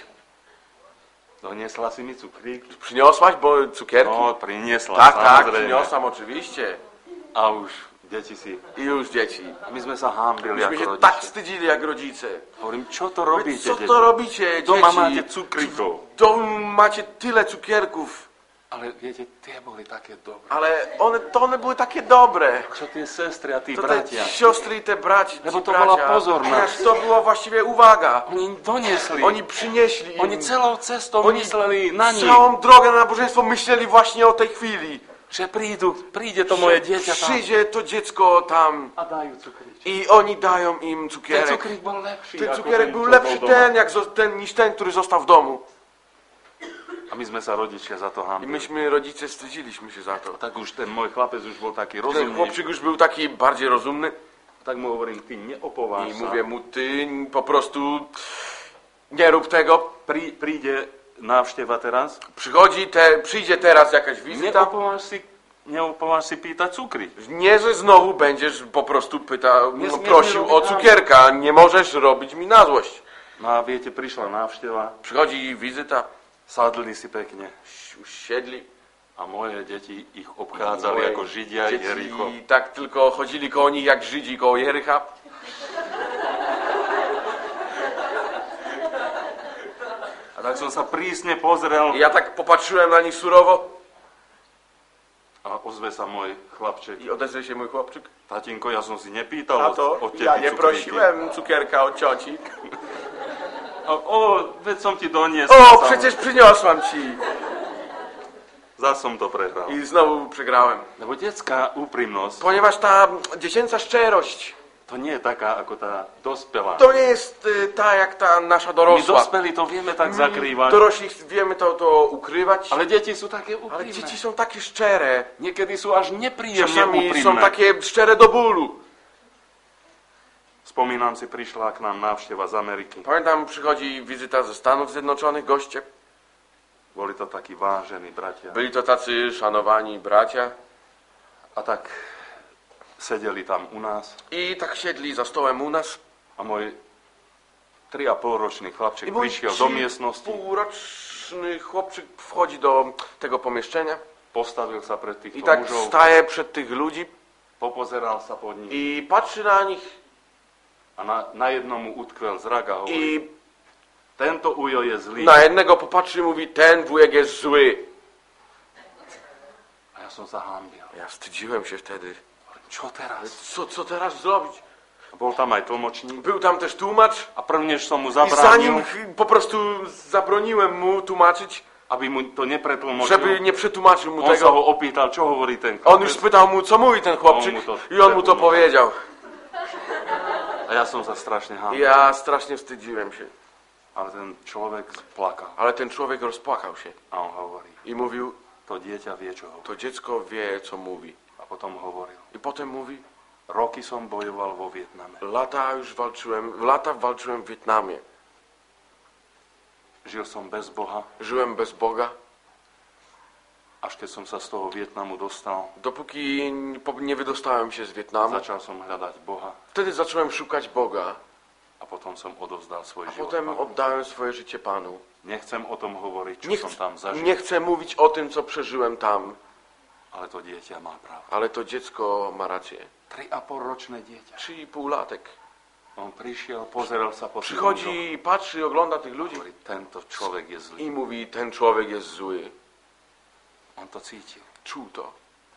Speaker 1: Doniesla si mi cukrík?
Speaker 2: Przyniosłaś, bo cukierki?
Speaker 1: No, priniesla,
Speaker 2: tak, tak,
Speaker 1: samozrejme.
Speaker 2: przyniosłam oczywiście.
Speaker 1: A už deti si...
Speaker 2: I już dzieci.
Speaker 1: A my sme sa hambili
Speaker 2: Myśmy
Speaker 1: ako
Speaker 2: się
Speaker 1: rodiče.
Speaker 2: tak wstydzili jak rodzice.
Speaker 1: Hovorím, čo to
Speaker 2: Wy,
Speaker 1: robíte,
Speaker 2: co
Speaker 1: deti?
Speaker 2: to robicie,
Speaker 1: Doma máte
Speaker 2: dzieci?
Speaker 1: cukríkov.
Speaker 2: To macie tyle cukierków.
Speaker 1: Ale viete, tie boli také dobré.
Speaker 2: Ale one, to one były takie dobre.
Speaker 1: Čo tie sestry a tí
Speaker 2: To te
Speaker 1: bratia?
Speaker 2: siostry i te braci,
Speaker 1: Lebo
Speaker 2: ci
Speaker 1: to
Speaker 2: bracia,
Speaker 1: bola pozornosť.
Speaker 2: ponieważ to była właściwie uwaga.
Speaker 1: Oni doniesli.
Speaker 2: Oni przynieśli im,
Speaker 1: Oni celou cestou
Speaker 2: Oni
Speaker 1: mysleli na nich.
Speaker 2: całą drogę na nabożeństwo myśleli właśnie o tej chwili.
Speaker 1: Že prídu, príde to moje dieťa tam
Speaker 2: Przyjdzie to dziecko tam
Speaker 1: a dajú cukrík.
Speaker 2: i oni dają im
Speaker 1: Ten
Speaker 2: cukierek.
Speaker 1: cukrík bol lepší.
Speaker 2: Ten
Speaker 1: ako
Speaker 2: cukierek
Speaker 1: ten,
Speaker 2: był
Speaker 1: čo
Speaker 2: lepszy
Speaker 1: bol doma.
Speaker 2: ten, jak zo- ten niż ten, który został w domu.
Speaker 1: A my sme sa rodičia za to
Speaker 2: I
Speaker 1: hambili.
Speaker 2: myśmy, rodzice, wstydziliśmy się za to.
Speaker 1: Tak už ten môj chlapec už bol taký
Speaker 2: Ten
Speaker 1: rozumný.
Speaker 2: chłopczyk już był taki bardziej rozumny
Speaker 1: Tak mu hovorím, ty neopováž
Speaker 2: i
Speaker 1: sa.
Speaker 2: mówię mu, ty po prostu nie rób tego.
Speaker 1: Prí, príde návšteva teraz.
Speaker 2: Przychodzi, te, przyjdzie teraz jakaś wizyta.
Speaker 1: Neopováž si, neopováž si pýtať cukry.
Speaker 2: Nie, że znowu będziesz po prostu pytał,
Speaker 1: Nie
Speaker 2: no,
Speaker 1: zmienię
Speaker 2: prosił
Speaker 1: robić
Speaker 2: o
Speaker 1: na-
Speaker 2: cukierka. Nie możesz robić mi na złość.
Speaker 1: No a viete, prišla návšteva,
Speaker 2: Przychodzi wizyta,
Speaker 1: sadli si pekne
Speaker 2: usiedli.
Speaker 1: a moje deti ich obchádzali
Speaker 2: Moje
Speaker 1: ako Židia
Speaker 2: dzieci
Speaker 1: Jericho.
Speaker 2: tak tylko chodzili koło nich jak Żydzi koło Jericha.
Speaker 1: A tak som sa prísne pozrel
Speaker 2: I ja tak popatrzyłem na nich surowo
Speaker 1: a ozve sa môj chlapček.
Speaker 2: i odezwał się mój chłopczyk.
Speaker 1: Tatinko, ja som si nepýtal
Speaker 2: A
Speaker 1: od,
Speaker 2: to
Speaker 1: od tety
Speaker 2: ja nie
Speaker 1: cukríky.
Speaker 2: prosiłem cukierka od cioci.
Speaker 1: A, o, veď som ti doniesol.
Speaker 2: O,
Speaker 1: Sam-
Speaker 2: przecież przyniosłam ci.
Speaker 1: Zas som to prehral.
Speaker 2: I znowu przegrałem.
Speaker 1: Lebo detská úprimnosť,
Speaker 2: Ponieważ ta dziecięca szczerość
Speaker 1: to nie je taká ako tá dospelá.
Speaker 2: to nie jest y, ta jak ta nasza
Speaker 1: My
Speaker 2: dorosła.
Speaker 1: dospelí to vieme tak zakrývať,
Speaker 2: Dorośli wiemy to, to ukrywać,
Speaker 1: ale deti sú také
Speaker 2: ale
Speaker 1: úprimné.
Speaker 2: dzieci są takie szczere.
Speaker 1: Niekedy sú až nepríjemne
Speaker 2: Czasami
Speaker 1: úprimné.
Speaker 2: są takie szczere do bólu.
Speaker 1: Spomínam si, prišla k nám návšteva z Ameriky.
Speaker 2: Pamiętam, przychodzi wizyta ze Stanów Zjednoczonych, goście.
Speaker 1: Boli to takí vážení bratia.
Speaker 2: Byli to tacy szanowani bracia.
Speaker 1: A tak sedeli tam u nás.
Speaker 2: I tak siedli za stołem u nas.
Speaker 1: A môj tri a pol ročný chlapček
Speaker 2: I mój
Speaker 1: prišiel do miestnosti.
Speaker 2: półroczny chłopczyk wchodzi do tego pomieszczenia.
Speaker 1: Postavil sa pred
Speaker 2: I
Speaker 1: týchto
Speaker 2: tak
Speaker 1: mužov.
Speaker 2: staje przed tych ludzi
Speaker 1: Popozeral sa pod nich.
Speaker 2: i patrzy na nich.
Speaker 1: A na, na jednomu utkvel zrak a hovorí,
Speaker 2: I
Speaker 1: tento ujo je zlý.
Speaker 2: na jednego popatrzy i mówi, ten wujek jest zły.
Speaker 1: A ja som zahambil.
Speaker 2: Ja wstydziłem się wtedy.
Speaker 1: Čo teraz?
Speaker 2: Co, co teraz zrobić?
Speaker 1: Bol tam aj tlmočník.
Speaker 2: Był tam też tłumacz.
Speaker 1: A prv než som mu
Speaker 2: I zanim
Speaker 1: zabránil,
Speaker 2: ch- po prostu zabroniłem mu tłumaczyć,
Speaker 1: aby mu to nepretlmočil,
Speaker 2: żeby nie przetłumaczył mu
Speaker 1: on sa
Speaker 2: tego,
Speaker 1: ho opýtal, čo hovorí ten
Speaker 2: on już
Speaker 1: chlapec.
Speaker 2: spytał mu, co mówi ten chłopczyk
Speaker 1: On mu to
Speaker 2: i on mu to
Speaker 1: przetłumaczył.
Speaker 2: powiedział.
Speaker 1: A ja som sa strašne
Speaker 2: I
Speaker 1: hambil.
Speaker 2: ja strasznie wstydziłem się.
Speaker 1: Ale ten človek plakal.
Speaker 2: Ale ten człowiek rozpłakał się
Speaker 1: A on hovorí,
Speaker 2: i mówił,
Speaker 1: to dieťa vie, čo hovorí.
Speaker 2: to dziecko wie, co mówi.
Speaker 1: A potom hovoril,
Speaker 2: I potem mówi,
Speaker 1: roky som bojoval vo Vietname.
Speaker 2: lata już walczyłem, w lata walczyłem w Wietnamie.
Speaker 1: Žil som bez Boha,
Speaker 2: Żyłem bez Boga,
Speaker 1: až keď som sa z toho Vietnamu dostal,
Speaker 2: dopóki nie wydostałem się z Wietnamu.
Speaker 1: začal som hľadať Boha
Speaker 2: Wtedy zacząłem szukać Boga,
Speaker 1: a potom som odovzdal svoj
Speaker 2: a
Speaker 1: život
Speaker 2: potem
Speaker 1: Pánu.
Speaker 2: oddałem swoje życie Panu.
Speaker 1: Nechcem o tom hovoriť, čo
Speaker 2: Nie,
Speaker 1: som
Speaker 2: ch-
Speaker 1: tam zažil,
Speaker 2: nie chcę mówić o tym, co przeżyłem tam,
Speaker 1: ale to dieťa má pravdu.
Speaker 2: ale to dziecko ma rację.
Speaker 1: Tri a pol ročné dieťa.
Speaker 2: Trzy i pół latek.
Speaker 1: On prišiel, pozeral sa po tých mužoch,
Speaker 2: Przychodzi i patrzy i ogląda tych ludzi
Speaker 1: hovorí, tento človek je zlý.
Speaker 2: i mówi, ten człowiek jest zły.
Speaker 1: On to cítil.
Speaker 2: Czuł to.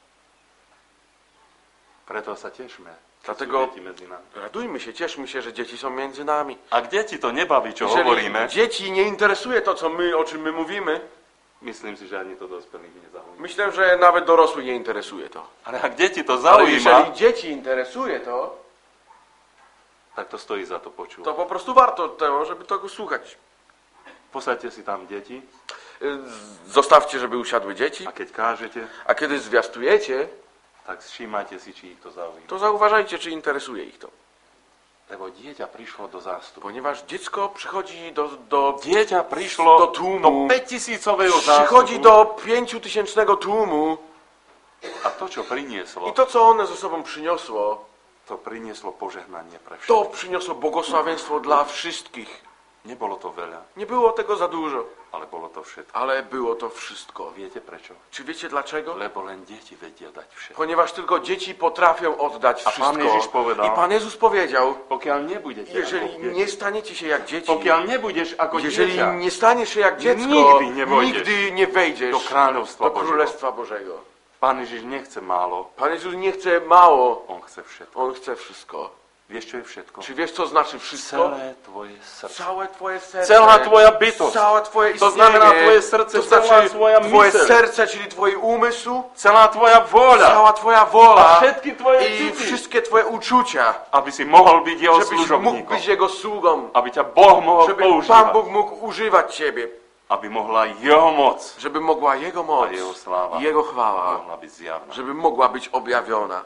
Speaker 1: Preto sa tešme, keď
Speaker 2: Dlatego
Speaker 1: sú deti medzi nami.
Speaker 2: radujmy się, cieszmy się, że dzieci są między nami.
Speaker 1: Ak deti to nebaví, čo
Speaker 2: Jeżeli
Speaker 1: hovoríme,
Speaker 2: dzieci nie interesuje to, co my, o czym my mówimy,
Speaker 1: myslím si, že ani to dospelých nezaujíma.
Speaker 2: myślę, że nawet dorosłych nie interesuje to.
Speaker 1: Ale ak deti to
Speaker 2: Ale
Speaker 1: zaujíma,
Speaker 2: jeżeli dzieci interesuje to,
Speaker 1: tak to stojí za to počúvať.
Speaker 2: to po prostu warto tego, żeby tego słuchać.
Speaker 1: Posaďte si tam deti
Speaker 2: Y, Zostawcie, żeby usiadły dzieci,
Speaker 1: a keď kážete,
Speaker 2: a kiedy zwiastujecie,
Speaker 1: tak všímajte si, či ich to zaujíma.
Speaker 2: to zauważajcie, czy interesuje ich to.
Speaker 1: Lebo dieťa prišlo do zástupu.
Speaker 2: Ponieważ dziecko przychodzi do, do,
Speaker 1: Dieťa prišlo
Speaker 2: do
Speaker 1: do
Speaker 2: tłumu,
Speaker 1: päťtisícového
Speaker 2: przychodzi
Speaker 1: zástupu
Speaker 2: do pięciotysięcznego tłumu
Speaker 1: a to, čo prinieslo,
Speaker 2: i to, co one ze sobą przyniosło,
Speaker 1: to prinieslo požehnanie pre
Speaker 2: to
Speaker 1: všetkých.
Speaker 2: przyniosło błogosławieństwo dla wszystkich.
Speaker 1: Nebolo to veľa,
Speaker 2: Nie było tego za dużo,
Speaker 1: ale bolo to všetko.
Speaker 2: ale było to wszystko.
Speaker 1: Viete prečo?
Speaker 2: Czy wiecie dlaczego?
Speaker 1: Lebo len deti vedia dať všetko.
Speaker 2: Ponieważ tylko dzieci potrafią oddać
Speaker 1: A Pan Ježiš
Speaker 2: wszystko.
Speaker 1: povedal,
Speaker 2: I Pan Jezus powiedział,
Speaker 1: Pokiaľ nebudete
Speaker 2: jeżeli
Speaker 1: ako deti,
Speaker 2: nie staniecie się jak dzieci,
Speaker 1: pokiaľ nebudeš ako
Speaker 2: jeżeli
Speaker 1: dieťa
Speaker 2: nie staniesz się jak dziecko,
Speaker 1: Nigdy nie wejdziesz
Speaker 2: nigdy nie wejdziesz
Speaker 1: do kráľovstva
Speaker 2: do
Speaker 1: Božieho.
Speaker 2: Królestwa Bożego.
Speaker 1: Pán Ježiš nechce málo,
Speaker 2: Pan Jezus nie chce mało,
Speaker 1: on chce všetko.
Speaker 2: On chce wszystko.
Speaker 1: Vieš, čo je všetko?
Speaker 2: Czy wiesz, co znaczy wszystko?
Speaker 1: Celé tvoje srdce.
Speaker 2: Całe twoje serce.
Speaker 1: Celá tvoja bytosť.
Speaker 2: Całe twoje
Speaker 1: To
Speaker 2: istnienie.
Speaker 1: znamená tvoje srdce,
Speaker 2: to znaczy
Speaker 1: celá tvoja
Speaker 2: twoje
Speaker 1: myseľ.
Speaker 2: serce, czyli twój umysł,
Speaker 1: Celá tvoja vôľa.
Speaker 2: cała twoja
Speaker 1: A
Speaker 2: wola
Speaker 1: všetky tvoje
Speaker 2: i
Speaker 1: city.
Speaker 2: wszystkie twoje uczucia,
Speaker 1: Aby si mohol byť jeho
Speaker 2: żebyś mógł
Speaker 1: služobníkom.
Speaker 2: być Jego sługą,
Speaker 1: Aby ťa Boh mohol
Speaker 2: żeby Pan
Speaker 1: používať.
Speaker 2: Bóg mógł używać ciebie,
Speaker 1: Aby mohla jeho moc
Speaker 2: żeby mogła Jego moc
Speaker 1: a jeho sláva
Speaker 2: i Jego chwała,
Speaker 1: mohla byť zjavná.
Speaker 2: żeby mogła być objawiona.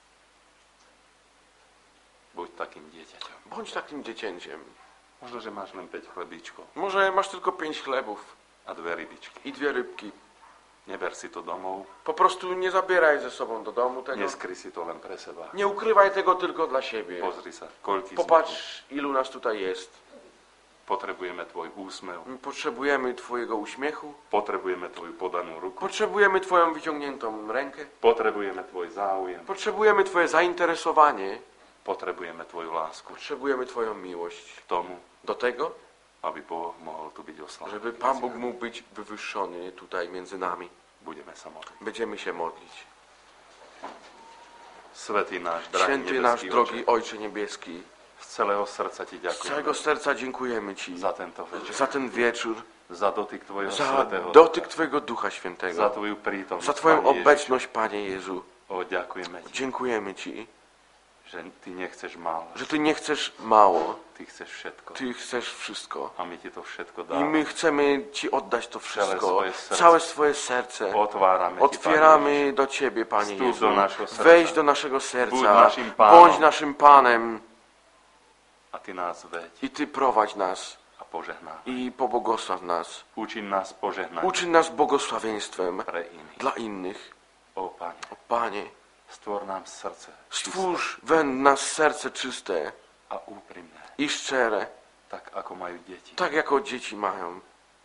Speaker 1: Buď takým dieťaťom.
Speaker 2: Bądź takim dziecięciem.
Speaker 1: Možno, že máš len päť chlebíčkov
Speaker 2: Może masz tylko pięć chlebów
Speaker 1: a dve rybičky.
Speaker 2: i dwie rybki.
Speaker 1: Neber si to domov,
Speaker 2: Po prostu nie zabieraj ze sobą do domu tego.
Speaker 1: neskry si to len pre seba.
Speaker 2: Nie ukrywaj tego tylko dla siebie.
Speaker 1: Pozri sa, koľký sme tu.
Speaker 2: Popatrz, ilu nas tutaj jest.
Speaker 1: Potrebujeme tvoj úsmev,
Speaker 2: My potrzebujemy Twojego uśmiechu,
Speaker 1: potrebujeme tvoju podanú ruku,
Speaker 2: potrzebujemy Twoją wyciągniętą rękę,
Speaker 1: potrebujeme tvoj záujem,
Speaker 2: potrzebujemy Twoje zainteresowanie,
Speaker 1: potrebujeme tvoju lásku
Speaker 2: potrzebujemy Twoją miłość.
Speaker 1: k tomu,
Speaker 2: Do tego,
Speaker 1: aby Boh mohol tu byť oslávený.
Speaker 2: żeby Pan Bóg mógł być wywyższony tutaj między nami.
Speaker 1: Budeme sa modliť.
Speaker 2: Będziemy się modlić.
Speaker 1: Svätý náš, drahý
Speaker 2: Święty nasz,
Speaker 1: nebeský
Speaker 2: drogi
Speaker 1: Oče,
Speaker 2: Ojcze Niebieski,
Speaker 1: z celého srdca Ti
Speaker 2: z
Speaker 1: ďakujem
Speaker 2: całego serca dziękujemy Ci
Speaker 1: za tento večer,
Speaker 2: za ten wieczór,
Speaker 1: za dotyk Tvojho
Speaker 2: za
Speaker 1: svätého
Speaker 2: dotyk
Speaker 1: ducha,
Speaker 2: Twojego Ducha
Speaker 1: za
Speaker 2: Świętego,
Speaker 1: Tvoju prítomnosť,
Speaker 2: za Twoją
Speaker 1: Pane Ježišu.
Speaker 2: obecność, Panie Jezu.
Speaker 1: O, ďakujeme Ti,
Speaker 2: Dziękujemy Ci,
Speaker 1: že Ty nechceš málo,
Speaker 2: że Ty nie chcesz mało,
Speaker 1: Ty chceš všetko.
Speaker 2: Ty chcesz wszystko.
Speaker 1: A my Ti to všetko
Speaker 2: I my
Speaker 1: dávame.
Speaker 2: chcemy Ci oddać to wszystko,
Speaker 1: swoje serce.
Speaker 2: całe swoje serce.
Speaker 1: Otvárame Ti, Pane
Speaker 2: Otwieramy do Ciebie, Panie
Speaker 1: Wstąp
Speaker 2: Jezu.
Speaker 1: do naszego serca.
Speaker 2: Wejdź do naszego
Speaker 1: Bądź
Speaker 2: serca.
Speaker 1: naszym Panem.
Speaker 2: Bądź naszym Panem.
Speaker 1: A Ty nás veď
Speaker 2: I Ty prowadź nas
Speaker 1: a požehnaj.
Speaker 2: i pobłogosław nas.
Speaker 1: Učiň nás požehnať
Speaker 2: Uczyń nas błogosławieństwem
Speaker 1: pre iných.
Speaker 2: dla innych.
Speaker 1: O Pane,
Speaker 2: O Panie,
Speaker 1: stvor nám srdce čisté
Speaker 2: stwórz we nas serce czyste
Speaker 1: a úprimné,
Speaker 2: i szczere,
Speaker 1: tak ako majú deti.
Speaker 2: tak jako dzieci mają.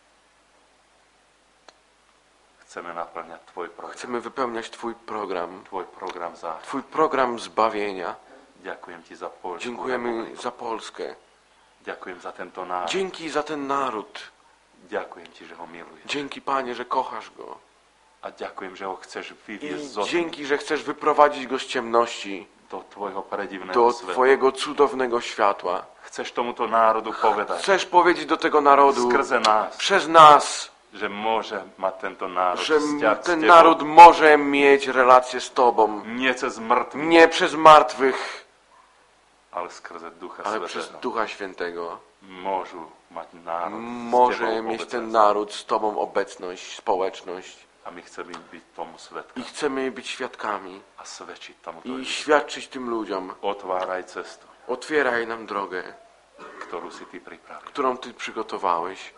Speaker 1: Chceme naplňať Tvoj program,
Speaker 2: Chcemy wypełniać Twój program,
Speaker 1: Tvoj program záchrany.
Speaker 2: Twój program zbawienia.
Speaker 1: Ďakujem Ti za Poľsku.
Speaker 2: Dziękujemy za Polskę.
Speaker 1: Ďakujem za tento národ.
Speaker 2: Dzięki za ten naród.
Speaker 1: Ďakujem Ti, že ho miluješ.
Speaker 2: Dzięki, Panie, że kochasz go.
Speaker 1: A ďakujem, že ho chceš
Speaker 2: I
Speaker 1: vyviesť zo tmy
Speaker 2: dzięki, że chcesz wyprowadzić go z ciemności
Speaker 1: do Tvojho predivného
Speaker 2: do
Speaker 1: sveta.
Speaker 2: Twojego cudownego światła.
Speaker 1: Chceš tomuto národu povedať
Speaker 2: Chcesz powiedzieć do tego narodu
Speaker 1: skrze nás,
Speaker 2: przez nas,
Speaker 1: že môže mať tento národ
Speaker 2: że
Speaker 1: vzťah s
Speaker 2: ten
Speaker 1: Tebou.
Speaker 2: naród może mieć relację z Tobą.
Speaker 1: Nie cez mŕtvych,
Speaker 2: Nie przez martwych,
Speaker 1: ale skrze Ducha
Speaker 2: ale przez
Speaker 1: Svetého.
Speaker 2: Ducha Świętego.
Speaker 1: Môžu mať národ s
Speaker 2: Może
Speaker 1: Tebou
Speaker 2: mieć ten
Speaker 1: obecnosť.
Speaker 2: naród z Tobą obecność, społeczność.
Speaker 1: A my chceme byť tomu svetkom
Speaker 2: I chcemy być świadkami
Speaker 1: a svedčiť tomuto.
Speaker 2: i
Speaker 1: ľuďom.
Speaker 2: świadczyć tym ludziom.
Speaker 1: Otváraj cestu,
Speaker 2: Otwieraj nam drogę,
Speaker 1: ktorú si Ty pripravil.
Speaker 2: którą Ty przygotowałeś.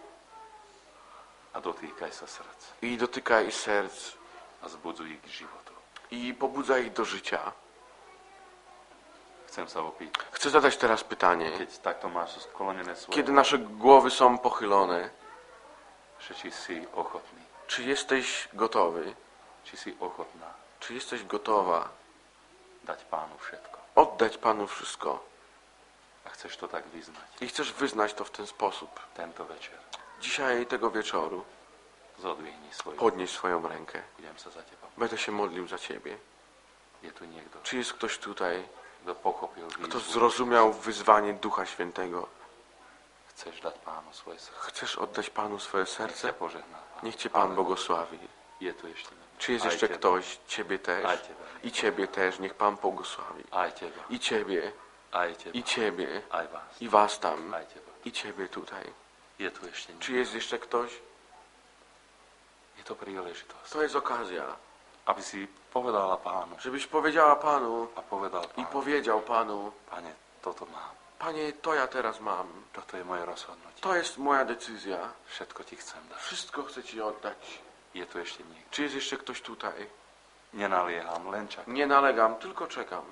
Speaker 1: A dotýkaj sa srdc
Speaker 2: I dotykaj serc
Speaker 1: a zbudzuj ich k životu.
Speaker 2: i pobudzaj ich do życia.
Speaker 1: Chcem sa opýtať,
Speaker 2: Chcę zadać teraz pytanie.
Speaker 1: keď takto máš sklonené svoje,
Speaker 2: Kiedy nasze głowy są pochylone,
Speaker 1: že či si ochotný,
Speaker 2: czy jesteś gotowy,
Speaker 1: či si ochotná
Speaker 2: czy jesteś gotowa
Speaker 1: dať Pánu všetko.
Speaker 2: oddać Panu wszystko
Speaker 1: A chceš to tak vyznať
Speaker 2: i chcesz wyznać to w ten sposób?
Speaker 1: tento večer.
Speaker 2: Dzisiaj tego wieczoru
Speaker 1: Zodvihnij svoju.
Speaker 2: podnieś swoją rękę.
Speaker 1: Budem sa za teba.
Speaker 2: Będę się modlił za Ciebie.
Speaker 1: Je tu niekto,
Speaker 2: Czy jest ktoś tutaj,
Speaker 1: kto pochopil
Speaker 2: kto
Speaker 1: výzvu.
Speaker 2: zrozumiał wyzwanie Ducha Świętego?
Speaker 1: Chceš dať Pánu svoje srdce.
Speaker 2: Chcesz oddać Panu swoje
Speaker 1: Cię
Speaker 2: serce?
Speaker 1: požehná.
Speaker 2: Niech Cię Pan błogosławi.
Speaker 1: Je tu ešte niekto.
Speaker 2: Czy jest
Speaker 1: Aj
Speaker 2: jeszcze
Speaker 1: teba.
Speaker 2: ktoś, Ciebie
Speaker 1: Aj
Speaker 2: też?
Speaker 1: teba.
Speaker 2: I Ciebie też, niech Pan błogosławi.
Speaker 1: Aj teba.
Speaker 2: I Ciebie,
Speaker 1: Aj teba.
Speaker 2: i Ciebie,
Speaker 1: Aj vás.
Speaker 2: i Was tam,
Speaker 1: Aj teba.
Speaker 2: i Ciebie tutaj.
Speaker 1: Je tu ešte niekto.
Speaker 2: Czy jest jeszcze ktoś?
Speaker 1: Je to príležitosť.
Speaker 2: To jest okazja,
Speaker 1: Aby si povedala Pánu
Speaker 2: żebyś powiedziała Panu
Speaker 1: a povedal
Speaker 2: i
Speaker 1: Pánu,
Speaker 2: powiedział Panu:
Speaker 1: Pane, toto mám.
Speaker 2: Panie, to ja teraz mam.
Speaker 1: Toto je moje rozhodnutie.
Speaker 2: To jest moja decyzja.
Speaker 1: Všetko Ti chcem dať.
Speaker 2: Wszystko chcę Ci oddać.
Speaker 1: Je tu ešte niekto.
Speaker 2: Czy jest jeszcze ktoś tutaj?
Speaker 1: Nenalieham, len čakám.
Speaker 2: Nie nalegam, tylko czekam.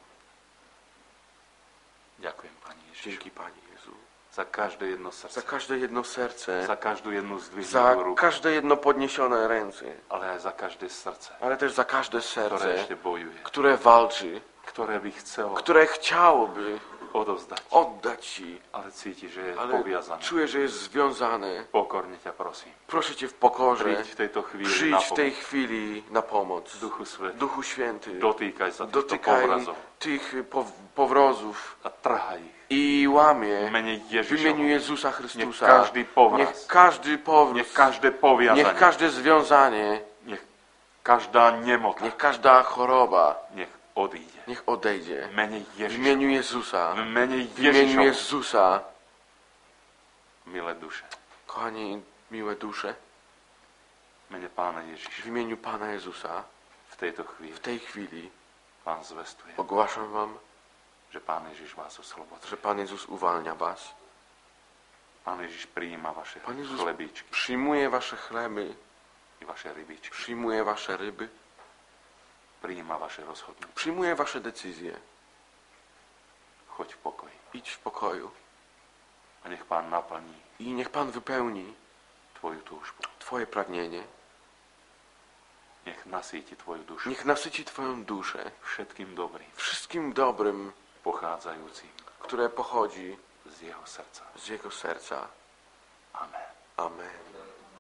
Speaker 1: Ďakujem, Pani Ježišu.
Speaker 2: Dzięki Panie Jezu.
Speaker 1: Za každé jedno
Speaker 2: Za
Speaker 1: srdce.
Speaker 2: każde jedno serce,
Speaker 1: Za každú jednu
Speaker 2: za
Speaker 1: zdvihnutú ruku.
Speaker 2: każde jedno podniesione ręce,
Speaker 1: Ale aj za každé srdce,
Speaker 2: ale też za każde
Speaker 1: ktoré
Speaker 2: serce,
Speaker 1: ešte bojuje.
Speaker 2: które walczy,
Speaker 1: Ktoré by chcelo
Speaker 2: które chciałoby
Speaker 1: odovzdať.
Speaker 2: oddać Ci,
Speaker 1: Ale cíti, že je
Speaker 2: ale
Speaker 1: poviazané.
Speaker 2: czuje, że jest związane.
Speaker 1: Pokorne ťa prosím.
Speaker 2: Proszę Cię w pokorze,
Speaker 1: Príď v tejto chvíli na
Speaker 2: przyjdź w tej
Speaker 1: pomoc.
Speaker 2: chwili na pomoc.
Speaker 1: Duchu Svetý,
Speaker 2: Duchu Święty,
Speaker 1: dotýkaj sa týchto
Speaker 2: dotykaj
Speaker 1: povrazov
Speaker 2: tych pow- powrozów
Speaker 1: a trhaj ich.
Speaker 2: i
Speaker 1: V
Speaker 2: łamie
Speaker 1: mene
Speaker 2: w
Speaker 1: Ježišovom.
Speaker 2: imieniu Jezusa
Speaker 1: Nech
Speaker 2: Chrystusa.
Speaker 1: každý povraz,
Speaker 2: Niech każdy powróz,
Speaker 1: nech každé poviazanie,
Speaker 2: niech każde związanie,
Speaker 1: nech každá nemota,
Speaker 2: niech każda choroba,
Speaker 1: nech odíde.
Speaker 2: niech odejdzie.
Speaker 1: V mene
Speaker 2: W
Speaker 1: Ježiša.
Speaker 2: imieniu Jezusa,
Speaker 1: V mene
Speaker 2: w imieniu
Speaker 1: Ježišovom.
Speaker 2: Jezusa.
Speaker 1: Milé duše,
Speaker 2: Kochani, miłe dusze,
Speaker 1: v mene Pána
Speaker 2: w
Speaker 1: Ježiša.
Speaker 2: imieniu Pana Jezusa
Speaker 1: V tejto chvíli
Speaker 2: w tej chwili
Speaker 1: Pán zvestuje,
Speaker 2: ogłaszam Wam,
Speaker 1: že Pán Ježiš vás oslobodí.
Speaker 2: że Pan Jezus uwalnia Was.
Speaker 1: Pán Ježiš prijíma vaše
Speaker 2: Pán Jezus
Speaker 1: chlebíčky
Speaker 2: Przyjmuje Wasze chleby,
Speaker 1: i vaše rybičky.
Speaker 2: przyjmuje Wasze ryby,
Speaker 1: Prijíma vaše rozhodnutie.
Speaker 2: przyjmuje Wasze decyzje.
Speaker 1: Choď v pokoji.
Speaker 2: Idź w pokoju
Speaker 1: A nech Pán naplní
Speaker 2: i niech Pan wypełni
Speaker 1: tvoju túžbu.
Speaker 2: Twoje pragnienie.
Speaker 1: Nech nasíti tvoju dušu
Speaker 2: Niech nasyci Twoją duszę
Speaker 1: všetkým dobrým,
Speaker 2: wszystkim dobrym,
Speaker 1: pochádzajúcim
Speaker 2: które pochodzi
Speaker 1: z jeho srdca.
Speaker 2: z Jego serca.
Speaker 1: Amen.
Speaker 2: Amen.